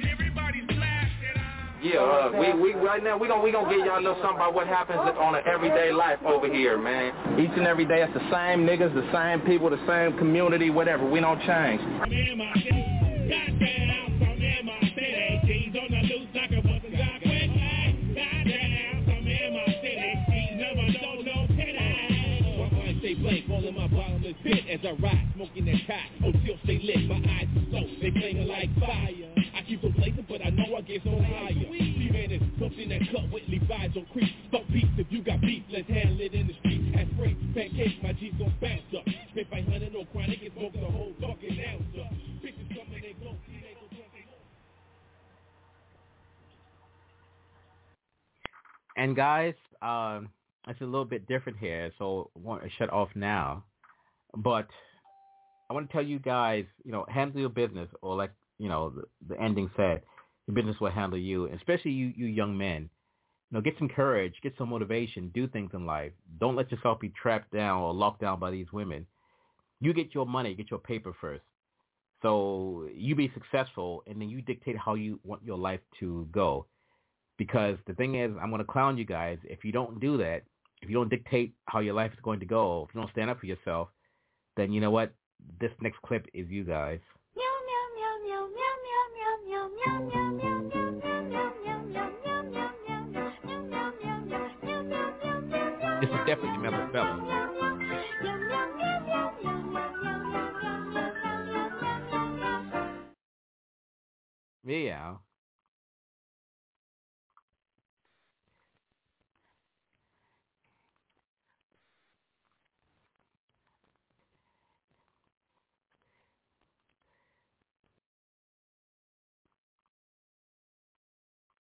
Speaker 4: Yeah, uh, we, we right now we gonna we gonna get y'all a little something about what happens on an everyday life over here, man. Each and every day it's the same niggas, the same people, the same community, whatever. We don't change.
Speaker 13: Rolling my bottomless pit as I ride, smoking that pot. Oh, still stay lit, my eyes are so, they flaming like fire. I keep them blazing, but I know I get so higher. T-Man is something that cut with Levi's on creep. Fuck peace, if you got beef, let's handle it in the street. At spray, pancakes, my G's gon' bounce up. Spit five hundred on chronic, it smokes the whole fucking ounce up. Bitches coming, they blow, see they go jumping.
Speaker 5: And guys, um, it's a little bit different here, so I want to shut off now. But I want to tell you guys, you know, handle your business, or like, you know, the, the ending said, your business will handle you, especially you, you young men. You know, get some courage, get some motivation, do things in life. Don't let yourself be trapped down or locked down by these women. You get your money, get your paper first. So you be successful, and then you dictate how you want your life to go. Because the thing is, I'm going to clown you guys. If you don't do that, if you don't dictate how your life is going to go, if you don't stand up for yourself, then you know what? This next clip is you guys. This is definitely Mellow Fella. Yeah.